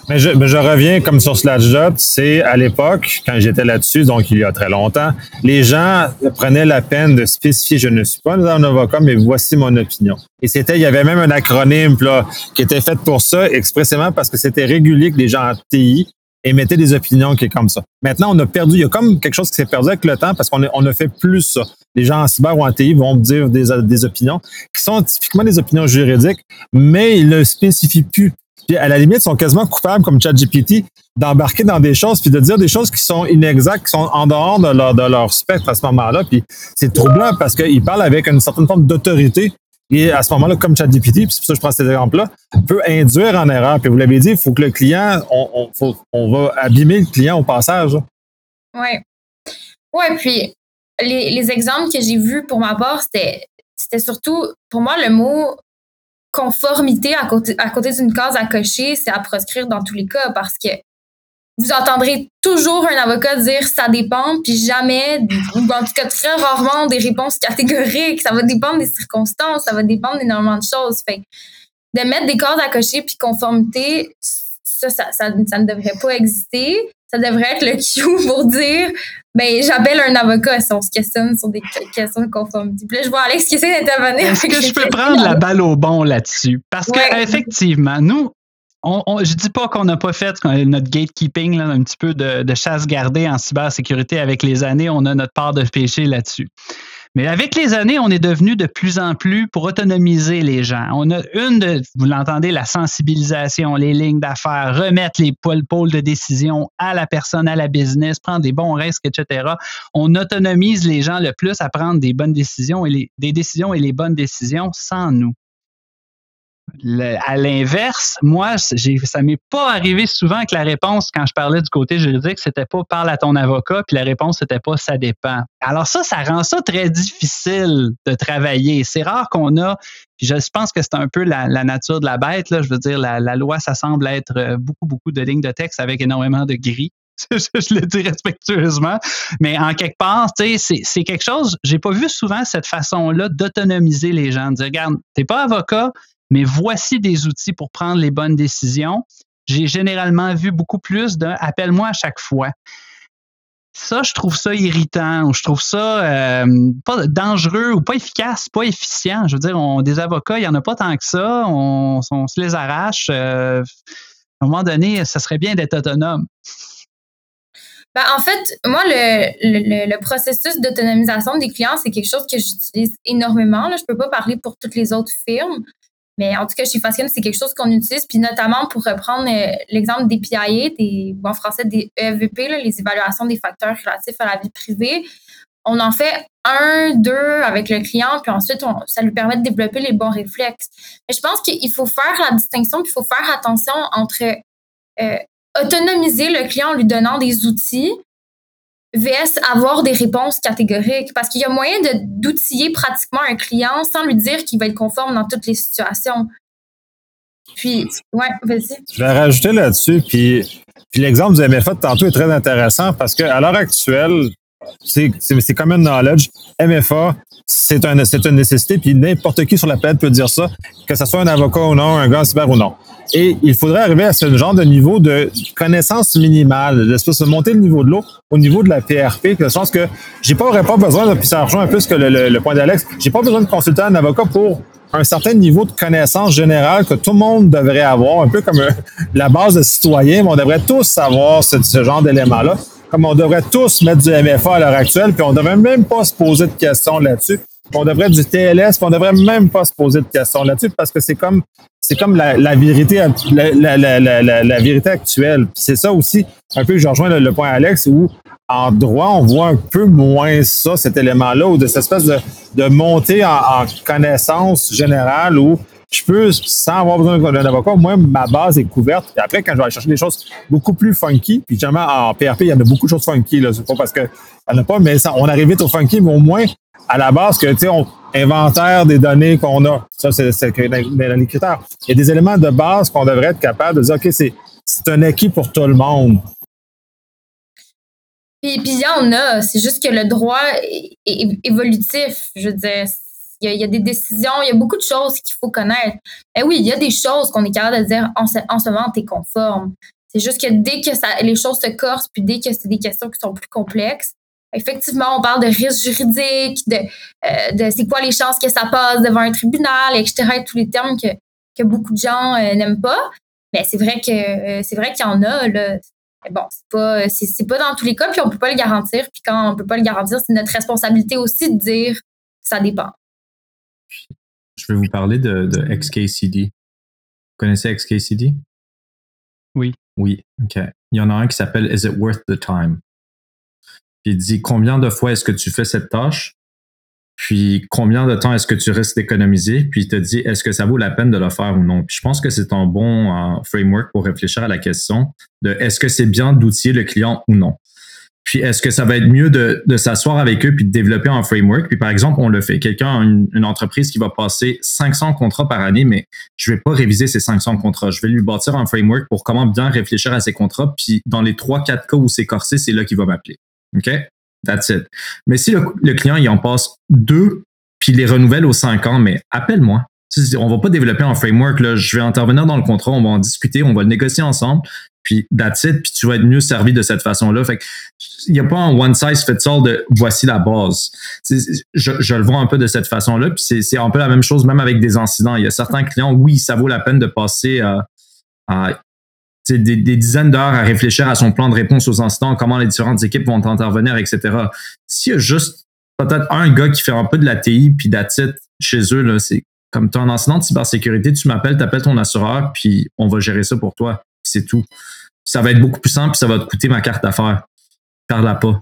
Mais je reviens comme sur Slashdot, c'est à l'époque, quand j'étais là-dessus, donc il y a très longtemps, les gens prenaient la peine de spécifier, je ne suis pas un avocat, mais voici mon opinion. Et il y avait même un acronyme là, qui était fait pour ça, expressément parce que c'était régulier que les gens en TI émettaient des opinions qui est comme ça. Maintenant, on a perdu, il y a comme quelque chose qui s'est perdu avec le temps parce qu'on ne fait plus ça. Les gens en cyber ou en TI vont dire des opinions qui sont typiquement des opinions juridiques, mais ils ne le spécifient plus. Puis à la limite, ils sont quasiment coupables, comme ChatGPT, d'embarquer dans des choses puis de dire des choses qui sont inexactes, qui sont en dehors de leur spectre à ce moment-là. Puis c'est troublant parce qu'ils parlent avec une certaine forme d'autorité. Et à ce moment-là, comme ChatGPT, puis c'est pour ça que je prends cet exemple-là, peut induire en erreur. Puis vous l'avez dit, il faut que le client, on va abîmer le client au passage. Oui. Oui, puis les exemples que j'ai vus pour ma part, c'était surtout, pour moi, le mot conformité à côté d'une case à cocher, c'est à proscrire dans tous les cas parce que vous entendrez toujours un avocat dire ça dépend, puis jamais, ou en tout cas très rarement, des réponses catégoriques. Ça va dépendre des circonstances, ça va dépendre d'énormément de choses. Fait que de mettre des cases à cocher puis conformité, ça ne devrait pas exister. Ça devrait être le cue pour dire ben j'appelle un avocat si on se questionne sur des questions de conformité. Puis là, je vois Alex qui essaie d'intervenir. Est-ce que je peux prendre la balle au bon là-dessus? Parce que effectivement, nous, je dis pas qu'on n'a pas fait notre gatekeeping, là, un petit peu de chasse gardée en cybersécurité avec les années, on a notre part de péché là-dessus. Mais avec les années, on est devenu de plus en plus pour autonomiser les gens. On a vous l'entendez, la sensibilisation, les lignes d'affaires, remettre les pôles de décision à la personne, à la business, prendre des bons risques, etc. On autonomise les gens le plus à prendre des bonnes décisions et des décisions et les bonnes décisions sans nous. À l'inverse, moi, ça m'est pas arrivé souvent que la réponse, quand je parlais du côté juridique, c'était pas parle à ton avocat, puis la réponse c'était pas ça dépend. Alors ça rend ça très difficile de travailler. C'est rare qu'on a, puis je pense que c'est un peu la nature de la bête, là. Je veux dire, la loi, ça semble être beaucoup de lignes de texte avec énormément de gris. Je le dis respectueusement, mais en quelque part, tu sais, c'est quelque chose, j'ai pas vu souvent cette façon-là d'autonomiser les gens, de dire, regarde, t'es pas avocat, mais voici des outils pour prendre les bonnes décisions. J'ai généralement vu beaucoup plus d'un appelle-moi à chaque fois. Ça, je trouve ça irritant, ou je trouve ça pas dangereux ou pas efficace, pas efficient. Je veux dire, des avocats, il n'y en a pas tant que ça, on se les arrache. À un moment donné, ça serait bien d'être autonome. Ben, en fait, moi, le processus d'autonomisation des clients, c'est quelque chose que j'utilise énormément. Là. Je peux pas parler pour toutes les autres firmes, mais en tout cas, chez Fasken, c'est quelque chose qu'on utilise, puis notamment pour reprendre l'exemple des PIA, en français des EVP, là, les évaluations des facteurs relatifs à la vie privée. On en fait 1, 2 avec le client, puis ensuite, ça lui permet de développer les bons réflexes. Mais je pense qu'il faut faire la distinction, puis il faut faire attention entre autonomiser le client en lui donnant des outils vs avoir des réponses catégoriques. Parce qu'il y a moyen d'outiller pratiquement un client sans lui dire qu'il va être conforme dans toutes les situations. Puis, ouais, vas-y. Je vais rajouter là-dessus, puis l'exemple du MFA de tantôt est très intéressant parce qu'à l'heure actuelle, c'est common knowledge. MFA, c'est une nécessité, puis n'importe qui sur la planète peut dire ça, que ce soit un avocat ou non, un gars en cyber ou non. Et il faudrait arriver à ce genre de niveau de connaissance minimale, de monter le niveau de l'eau au niveau de la PRP, dans le sens que j'aurais pas besoin, puis ça rejoint un peu ce que le point d'Alex, j'ai pas besoin de consulter un avocat pour un certain niveau de connaissance générale que tout le monde devrait avoir, un peu comme la base de citoyen, mais on devrait tous savoir ce genre d'éléments-là. Comme on devrait tous mettre du MFA à l'heure actuelle, puis on ne devrait même pas se poser de questions là-dessus. On devrait du TLS, puis on ne devrait même pas se poser de questions là-dessus, parce que c'est comme la vérité, la vérité actuelle. Puis c'est ça aussi, un peu, je rejoins le point Alex, où en droit, on voit un peu moins ça, cet élément-là, ou de cette espèce de montée en connaissance générale où je peux, sans avoir besoin d'un avocat, moi, ma base est couverte. Et après, quand je vais aller chercher des choses beaucoup plus funky, puis généralement, en PRP, il y en a beaucoup de choses funky, là. C'est pas parce qu'il n'y en a pas, mais on arrive vite au funky, mais au moins, à la base, que, tu sais, on inventaire des données qu'on a. Ça, c'est dans les critères. Il y a des éléments de base qu'on devrait être capable de dire, OK, c'est un acquis pour tout le monde. Puis il y en a. C'est juste que le droit est évolutif. Je veux dire, il y a des décisions, il y a beaucoup de choses qu'il faut connaître. Et oui, il y a des choses qu'on est capable de dire en ce moment, t'es conforme. C'est juste que dès que les choses se corsent, puis dès que c'est des questions qui sont plus complexes, effectivement, on parle de risque juridique, de c'est quoi les chances que ça passe devant un tribunal, etc. Et tous les termes que beaucoup de gens n'aiment pas. Mais c'est vrai qu'il y en a, là. Mais bon, c'est pas dans tous les cas, puis on peut pas le garantir. Puis quand on peut pas le garantir, c'est notre responsabilité aussi de dire que ça dépend. Je vais vous parler de XKCD. Vous connaissez XKCD? Oui. Oui, OK. Il y en a un qui s'appelle Is it worth the time? Puis il dit combien de fois est-ce que tu fais cette tâche? Puis combien de temps est-ce que tu risques d'économiser? Puis il te dit est-ce que ça vaut la peine de le faire ou non? Puis je pense que c'est un bon framework pour réfléchir à la question de est-ce que c'est bien d'outiller le client ou non? Puis est-ce que ça va être mieux de s'asseoir avec eux puis de développer un framework? Puis par exemple, on le fait. Quelqu'un a une entreprise qui va passer 500 contrats par année, mais je vais pas réviser ces 500 contrats. Je vais lui bâtir un framework pour comment bien réfléchir à ses contrats. Puis dans les 3-4 cas où c'est corsé, c'est là qu'il va m'appeler. OK? That's it. Mais si le client, il en passe 2 puis il les renouvelle aux 5 ans, mais appelle-moi. On va pas développer un framework. Là. Je vais intervenir dans le contrat, on va en discuter, on va le négocier ensemble. Puis that's it, puis tu vas être mieux servi de cette façon-là. Fait que il n'y a pas un one size fits all de voici la base. Je le vois un peu de cette façon-là, puis c'est un peu la même chose même avec des incidents. Il y a certains clients, oui, ça vaut la peine de passer des dizaines d'heures à réfléchir à son plan de réponse aux incidents, comment les différentes équipes vont intervenir, etc. S'il y a juste peut-être un gars qui fait un peu de la TI, puis that's it, chez eux, là, c'est comme tu as un incident de cybersécurité, tu m'appelles, t'appelles ton assureur, puis on va gérer ça pour toi. C'est tout. Ça va être beaucoup plus simple, puis ça va te coûter ma carte d'affaires. Perds-la pas.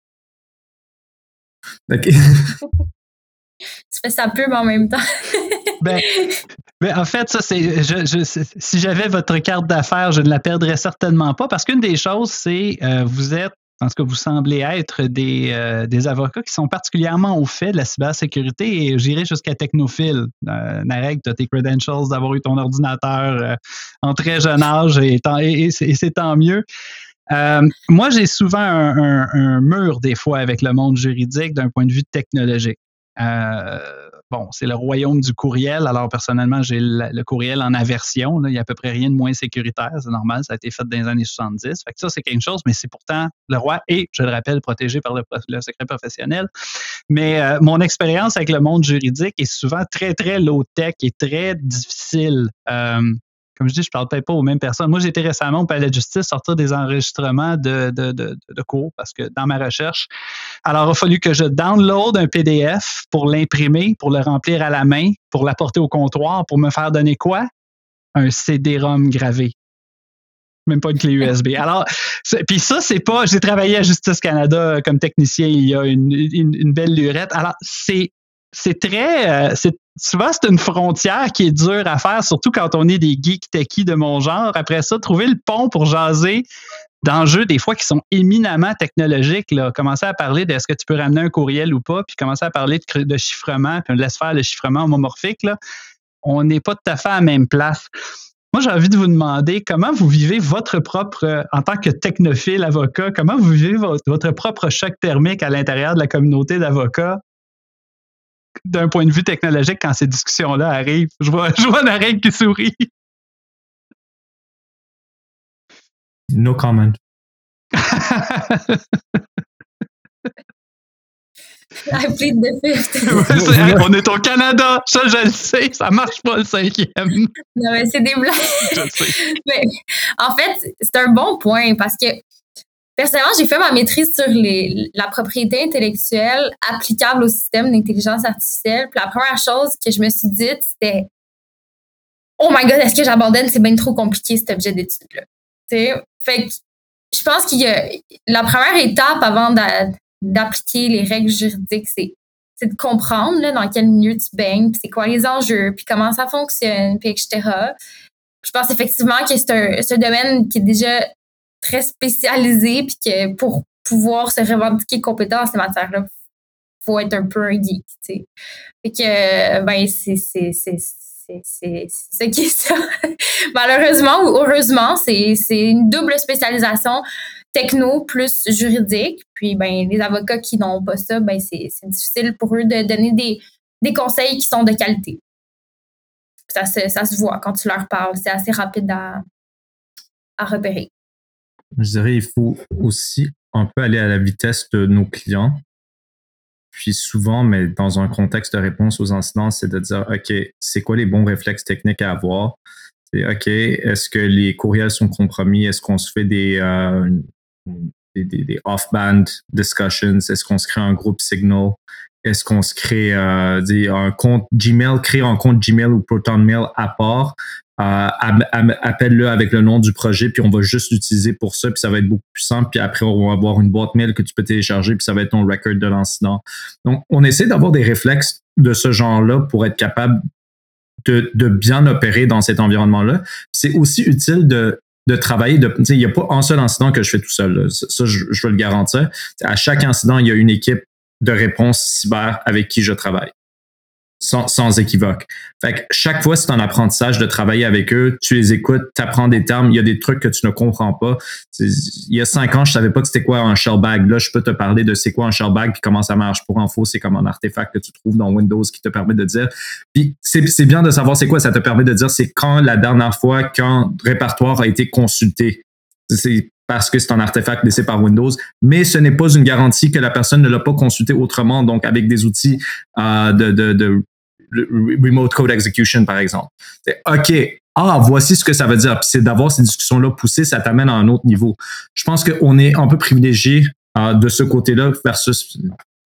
Okay. Tu fais ça pub en même temps. ben, en fait, ça, c'est. Si j'avais votre carte d'affaires, je ne la perdrais certainement pas parce qu'une des choses, c'est vous êtes, en tout cas, vous semblez être des avocats qui sont particulièrement au fait de la cybersécurité et j'irais jusqu'à technophile. Narek, tu as tes credentials d'avoir eu ton ordinateur en très jeune âge et c'est tant mieux. Moi, j'ai souvent un mur des fois avec le monde juridique d'un point de vue technologique. Bon, c'est le royaume du courriel. Alors, personnellement, j'ai le courriel en aversion. Là. Il n'y a à peu près rien de moins sécuritaire. C'est normal, ça a été fait dans les années 70. Fait que ça, c'est quelque chose, mais c'est pourtant le roi et, je le rappelle, protégé par le secret professionnel. Mais mon expérience avec le monde juridique est souvent très, très low-tech et très difficile. Comme je dis, je ne parle peut-être pas aux mêmes personnes. Moi, j'ai été récemment au Palais de justice sortir des enregistrements de cours parce que dans ma recherche, alors il a fallu que je download un PDF pour l'imprimer, pour le remplir à la main, pour l'apporter au comptoir, pour me faire donner quoi? Un CD-ROM gravé. Même pas une clé USB. Alors, puis ça, c'est pas... J'ai travaillé à Justice Canada comme technicien il y a une belle lurette. Alors, c'est très... souvent, c'est une frontière qui est dure à faire, surtout quand on est des geeks techie de mon genre. Après ça, trouver le pont pour jaser d'enjeux, des fois, qui sont éminemment technologiques. Là. Commencer à parler de est-ce que tu peux ramener un courriel ou pas, puis commencer à parler de chiffrement, puis on laisse faire le chiffrement homomorphique. Là. On n'est pas tout à fait à la même place. Moi, j'ai envie de vous demander comment vous vivez votre propre, en tant que technophile avocat, comment vous vivez votre propre choc thermique à l'intérieur de la communauté d'avocats d'un point de vue technologique quand ces discussions-là arrivent. Je vois Narek qui sourit. No comment. I plead the fifth. On est au Canada, ça je le sais, ça marche pas le 5e. Non, mais c'est des blagues. Je sais. Mais, en fait, c'est un bon point parce que personnellement, j'ai fait ma maîtrise sur la propriété intellectuelle applicable au système d'intelligence artificielle. Puis la première chose que je me suis dite, c'était oh my god, est-ce que j'abandonne? C'est bien trop compliqué cet objet d'étude-là. T'sais? Fait que je pense qu'il y a la première étape avant d'appliquer les règles juridiques, c'est de comprendre là, dans quel milieu tu baignes, puis c'est quoi les enjeux, puis comment ça fonctionne, puis etc. Je pense effectivement que c'est un domaine qui est déjà très spécialisé, puis que pour pouvoir se revendiquer compétent dans ces matières-là, faut être un peu un geek, tu sais. Fait que, ben, c'est ce qui est ça. Malheureusement ou heureusement, c'est une double spécialisation techno plus juridique. Puis, ben, les avocats qui n'ont pas ça, ben, c'est difficile pour eux de donner des conseils qui sont de qualité. Ça se voit quand tu leur parles. C'est assez rapide à repérer. Je dirais il faut aussi un peu aller à la vitesse de nos clients. Puis souvent, mais dans un contexte de réponse aux incidents, c'est de dire, OK, c'est quoi les bons réflexes techniques à avoir? C'est OK, est-ce que les courriels sont compromis? Est-ce qu'on se fait des off-band discussions? Est-ce qu'on se crée un groupe Signal? Est-ce qu'on se crée un compte Gmail, créer un compte Gmail ou ProtonMail à part? Appelle-le avec le nom du projet, puis on va juste l'utiliser pour ça, puis ça va être beaucoup plus simple. Puis après, on va avoir une boîte mail que tu peux télécharger, puis ça va être ton record de l'incident. Donc, on essaie d'avoir des réflexes de ce genre-là pour être capable de bien opérer dans cet environnement-là. C'est aussi utile de travailler. Il n'y a pas un seul incident que je fais tout seul. Là. Ça, je veux le garantir. À chaque incident, il y a une équipe de réponse cyber avec qui je travaille. Sans équivoque. Fait que chaque fois, c'est un apprentissage de travailler avec eux. Tu les écoutes, tu apprends des termes. Il y a des trucs que tu ne comprends pas. Il y a 5 ans, je savais pas que c'était quoi un shellbag. Là, je peux te parler de c'est quoi un shellbag puis comment ça marche. Pour info, c'est comme un artefact que tu trouves dans Windows qui te permet de dire. Puis c'est bien de savoir c'est quoi. Ça te permet de dire c'est quand la dernière fois qu'un répertoire a été consulté. C'est parce que c'est un artefact laissé par Windows, mais ce n'est pas une garantie que la personne ne l'a pas consulté autrement, donc avec des outils de remote code execution, par exemple. C'est OK, voici ce que ça veut dire. Puis c'est d'avoir ces discussions-là poussées, ça t'amène à un autre niveau. Je pense qu'on est un peu privilégié de ce côté-là versus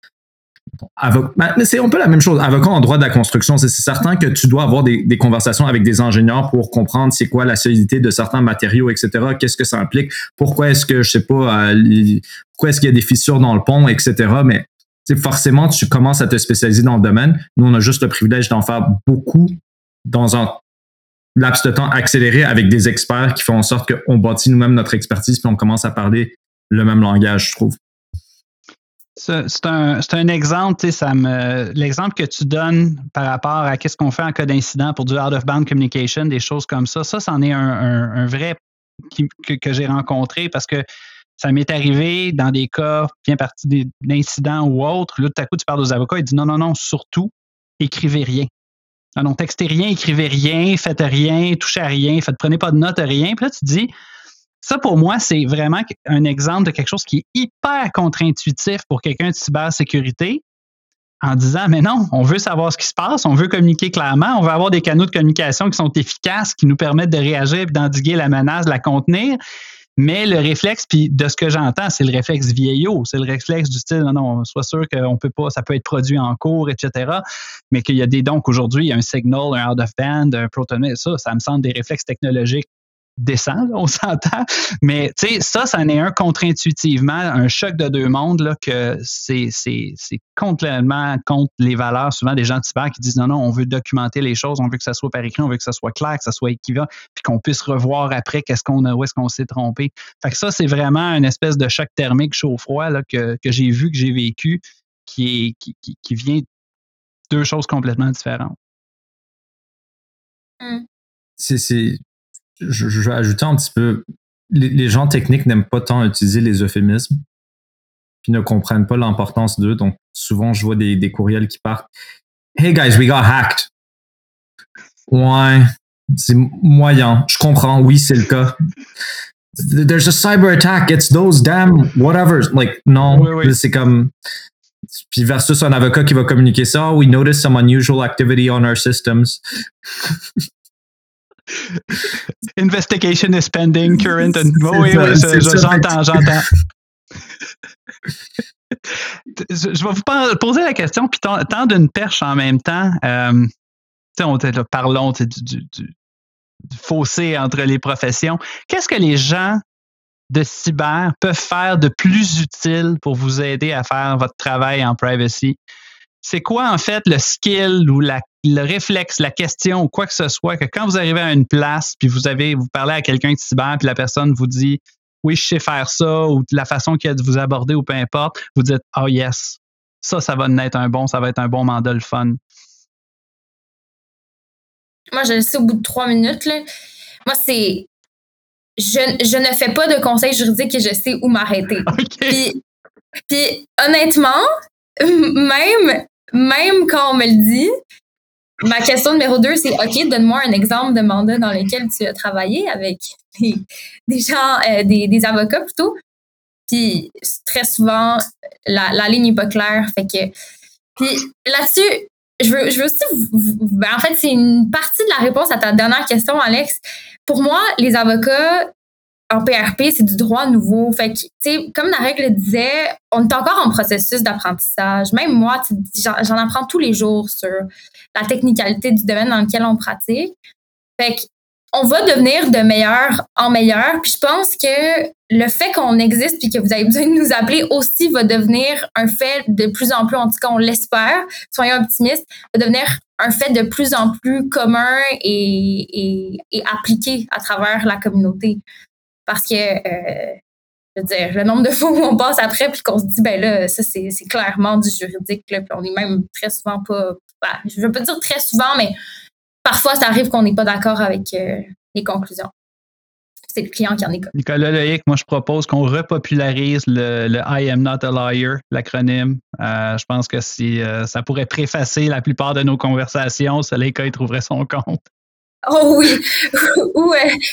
mais c'est un peu la même chose. Avocat en droit de la construction, c'est certain que tu dois avoir des conversations avec des ingénieurs pour comprendre c'est quoi la solidité de certains matériaux, etc. Qu'est-ce que ça implique? Pourquoi est-ce que, je sais pas, pourquoi est-ce qu'il y a des fissures dans le pont, etc. Mais forcément, tu commences à te spécialiser dans le domaine. Nous, on a juste le privilège d'en faire beaucoup dans un laps de temps accéléré avec des experts qui font en sorte qu'on bâtit nous-mêmes notre expertise puis on commence à parler le même langage, je trouve. C'est un exemple, l'exemple que tu donnes par rapport à qu'est-ce qu'on fait en cas d'incident pour du out-of-bound communication, des choses comme ça, c'en est un vrai que j'ai rencontré parce que ça m'est arrivé dans des cas bien partis d'incidents ou autres. Là, tout à coup, tu parles aux avocats, ils disent non, surtout, écrivez rien. Non, textez rien, écrivez rien, faites rien, touchez à rien, prenez pas de notes, rien. Puis là, tu te dis, ça, pour moi, c'est vraiment un exemple de quelque chose qui est hyper contre-intuitif pour quelqu'un de cybersécurité en disant, mais non, on veut savoir ce qui se passe, on veut communiquer clairement, on veut avoir des canaux de communication qui sont efficaces, qui nous permettent de réagir et d'endiguer la menace, de la contenir. Mais le réflexe, puis de ce que j'entends, c'est le réflexe vieillot. C'est le réflexe du style, non, sois sûr qu'on peut pas, ça peut être produit en cours, etc. Mais qu'il y a donc aujourd'hui, il y a un Signal, un out-of-band, un ProtonMail, ça me semble des réflexes technologiques décent, là, on s'entend. Mais tu sais, ça en est un contre-intuitivement, un choc de deux mondes, là, que c'est complètement contre les valeurs souvent des gens de cyber qui disent non, on veut documenter les choses, on veut que ça soit par écrit, on veut que ça soit clair, que ça soit équivalent, puis qu'on puisse revoir après où est-ce qu'on s'est trompé. Fait que ça, c'est vraiment une espèce de choc thermique chaud-froid là, que j'ai vu, que j'ai vécu, qui vient deux choses complètement différentes. Je vais ajouter un petit peu, les gens techniques n'aiment pas tant utiliser les euphémismes, puis ne comprennent pas l'importance d'eux. Donc, souvent, je vois des courriels qui partent. Hey guys, we got hacked. Ouais, c'est moyen. Je comprends, oui, c'est le cas. There's a cyber attack, it's those damn whatever. Like, non, oui. C'est comme. Puis versus un avocat qui va communiquer ça, we noticed some unusual activity on our systems. Investigation is pending, current and... Oui, j'entends. Je vais vous poser la question, puis tendre une perche en même temps. Parlons du fossé entre les professions. Qu'est-ce que les gens de cyber peuvent faire de plus utile pour vous aider à faire votre travail en privacy? C'est quoi, en fait, le skill ou le réflexe, la question ou quoi que ce soit, que quand vous arrivez à une place puis vous parlez à quelqu'un de cyber puis la personne vous dit « Oui, je sais faire ça » ou la façon qu'il a de vous aborder ou peu importe, vous dites « Oh yes, ça va être ça va être un bon mandat, le fun. » Moi, je le sais au bout de 3 minutes. Là. Moi, c'est... Je ne fais pas de conseils juridiques et je sais où m'arrêter. Okay. Puis honnêtement, même quand on me le dit, ma question numéro 2, c'est OK, donne-moi un exemple de mandat dans lequel tu as travaillé avec des gens, des avocats plutôt. Puis très souvent, la ligne n'est pas claire. Fait que, puis là-dessus, je veux aussi, en fait, c'est une partie de la réponse à ta dernière question, Alex. Pour moi, les avocats en PRP, c'est du droit nouveau. Fait que, tu sais, comme Narek le disait, on est encore en processus d'apprentissage. Même moi, j'en apprends tous les jours sur la technicalité du domaine dans lequel on pratique. Fait que, on va devenir de meilleur en meilleur. Puis je pense que le fait qu'on existe puis que vous avez besoin de nous appeler aussi va devenir un fait de plus en plus, en tout cas on l'espère, soyons optimistes, va devenir un fait de plus en plus commun et appliqué à travers la communauté. Parce que, je veux dire, le nombre de fois où on passe après puis qu'on se dit, ben là, ça c'est clairement du juridique, là, puis on est même très souvent pas, je veux pas dire très souvent, mais parfois, ça arrive qu'on n'est pas d'accord avec les conclusions. C'est le client qui en est comme. Nicolas Loïc, moi, je propose qu'on repopularise le I am not a liar, l'acronyme. Je pense que ça pourrait préfacer la plupart de nos conversations. Soleika, il trouverait son compte. Oh oui! Ou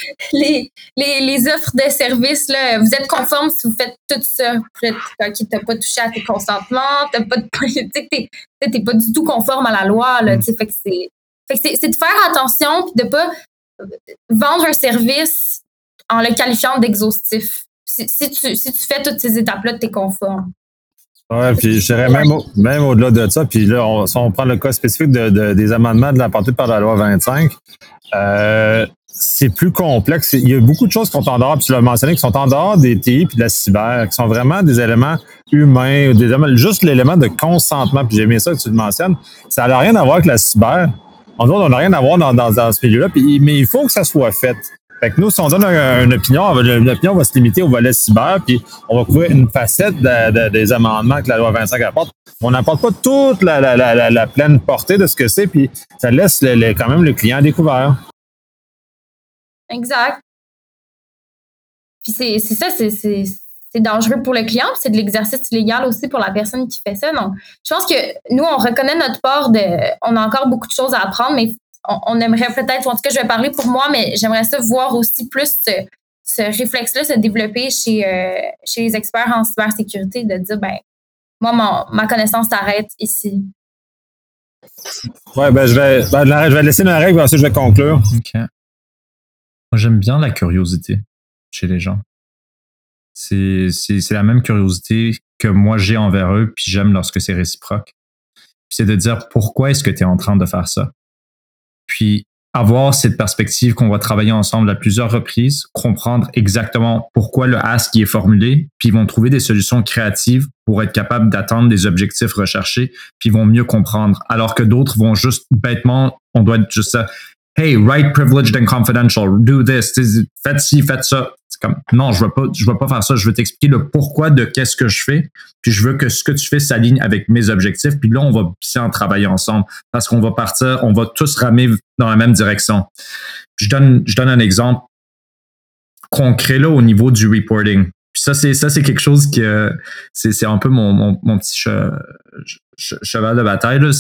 les offres de services, là, vous êtes conforme si vous faites tout ça. OK, t'as pas touché à tes consentements, t'as pas de politique, t'es pas du tout conforme à la loi, là, fait que c'est de faire attention et de ne pas vendre un service en le qualifiant d'exhaustif. Si tu fais toutes ces étapes-là, tu es conforme. Oui, puis je dirais même au-delà de ça, puis là, si on prend le cas spécifique des amendements apportés par la loi 25, c'est plus complexe. Il y a beaucoup de choses qui sont en dehors, puis tu l'as mentionné, qui sont en dehors des TI puis de la cyber, qui sont vraiment des éléments humains, juste l'élément de consentement, puis j'ai aimé ça que tu le mentionnes, ça n'a rien à voir avec la cyber. On n'a rien à voir dans ce milieu-là, mais il faut que ça soit fait. Fait que nous, si on donne une opinion, l'opinion va se limiter au volet cyber, puis on va couvrir une facette des amendements que la loi 25 apporte. On n'apporte pas toute la pleine portée de ce que c'est, puis ça laisse quand même le client à découvert. Exact. Puis c'est ça, c'est dangereux pour le client, puis c'est de l'exercice illégal aussi pour la personne qui fait ça. Donc, je pense que nous, on reconnaît notre part on a encore beaucoup de choses à apprendre, mais on aimerait peut-être, en tout cas, je vais parler pour moi, mais j'aimerais ça voir aussi plus ce réflexe-là se développer chez les experts en cybersécurité, de dire, ben, moi, ma connaissance s'arrête ici. Ouais, ben, je vais laisser une règle, ensuite je vais conclure. OK. Moi, j'aime bien la curiosité chez les gens. C'est la même curiosité que moi j'ai envers eux, puis j'aime lorsque c'est réciproque. Puis c'est de dire pourquoi est-ce que tu es en train de faire ça? Puis avoir cette perspective qu'on va travailler ensemble à plusieurs reprises, comprendre exactement pourquoi le ask est formulé, puis ils vont trouver des solutions créatives pour être capables d'atteindre des objectifs recherchés, puis ils vont mieux comprendre. Alors que d'autres vont juste bêtement, on doit être juste ça. Hey, write privileged and confidential, do this, faites ci, faites ça. C'est comme, non, je veux pas faire ça. Je veux t'expliquer le pourquoi de qu'est-ce que je fais. Puis je veux que ce que tu fais s'aligne avec mes objectifs. Puis là, on va bien travailler ensemble parce qu'on va partir, on va tous ramer dans la même direction. Je donne un exemple concret là au niveau du reporting. Puis ça, c'est quelque chose que c'est un peu mon petit cheval de bataille là.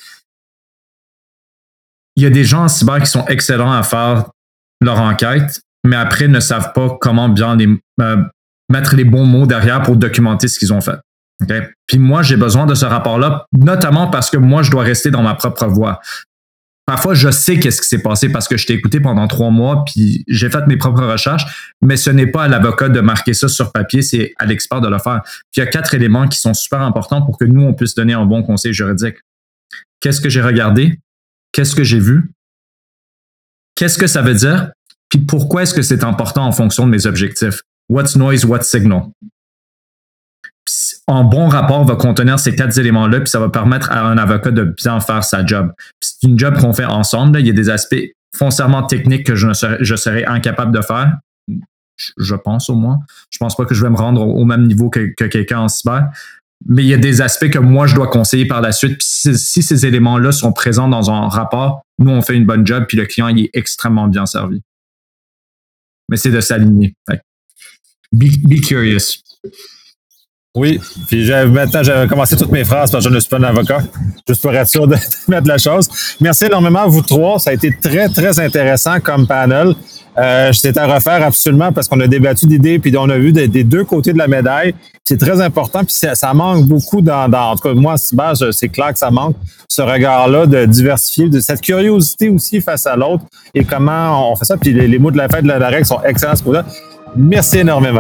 Il y a des gens en cyber qui sont excellents à faire leur enquête, mais après ne savent pas comment bien mettre les bons mots derrière pour documenter ce qu'ils ont fait. Okay? Puis moi, j'ai besoin de ce rapport-là, notamment parce que moi, je dois rester dans ma propre voie. Parfois, je sais qu'est-ce qui s'est passé parce que je t'ai écouté pendant 3 mois, puis j'ai fait mes propres recherches, mais ce n'est pas à l'avocat de marquer ça sur papier, c'est à l'expert de le faire. Puis il y a 4 éléments qui sont super importants pour que nous, on puisse donner un bon conseil juridique. Qu'est-ce que j'ai regardé? Qu'est-ce que j'ai vu? Qu'est-ce que ça veut dire? Puis pourquoi est-ce que c'est important en fonction de mes objectifs? What's noise, what's signal? Puis, un bon rapport va contenir ces 4 éléments-là, puis ça va permettre à un avocat de bien faire sa job. Puis c'est une job qu'on fait ensemble. Là. Il y a des aspects foncièrement techniques que je serais incapable de faire. Je pense au moins. Je pense pas que je vais me rendre au même niveau que quelqu'un en cyber. Mais il y a des aspects que moi, je dois conseiller par la suite. Puis si ces éléments-là sont présents dans un rapport, nous, on fait une bonne job, puis le client, il est extrêmement bien servi. Mais c'est de s'aligner. Be curious. Oui, puis maintenant, j'avais commencé toutes mes phrases parce que je ne suis pas un avocat, juste pour être sûr de mettre la chose. Merci énormément à vous trois. Ça a été très, très intéressant comme panel. C'est à refaire absolument parce qu'on a débattu d'idées puis on a vu des deux côtés de la médaille. C'est très important puis ça manque beaucoup en tout cas, moi, à cyber, c'est clair que ça manque ce regard-là de diversifier, de cette curiosité aussi face à l'autre et comment on fait ça. Puis les mots de la fin de la règle sont excellents à ce coup-là. Merci énormément.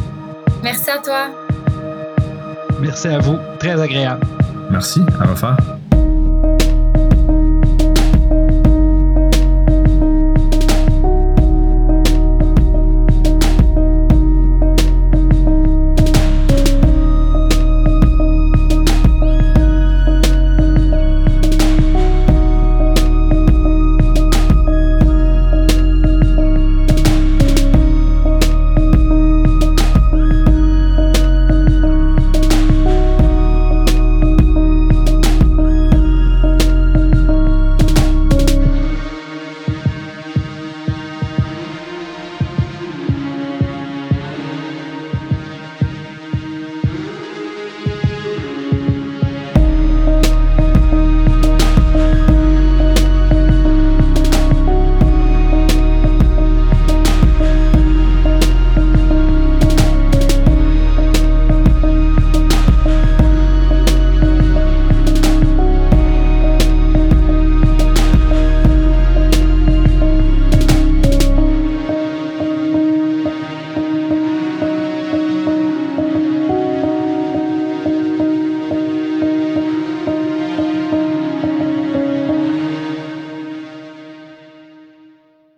Merci à toi. Merci à vous. Très agréable. Merci. À refaire.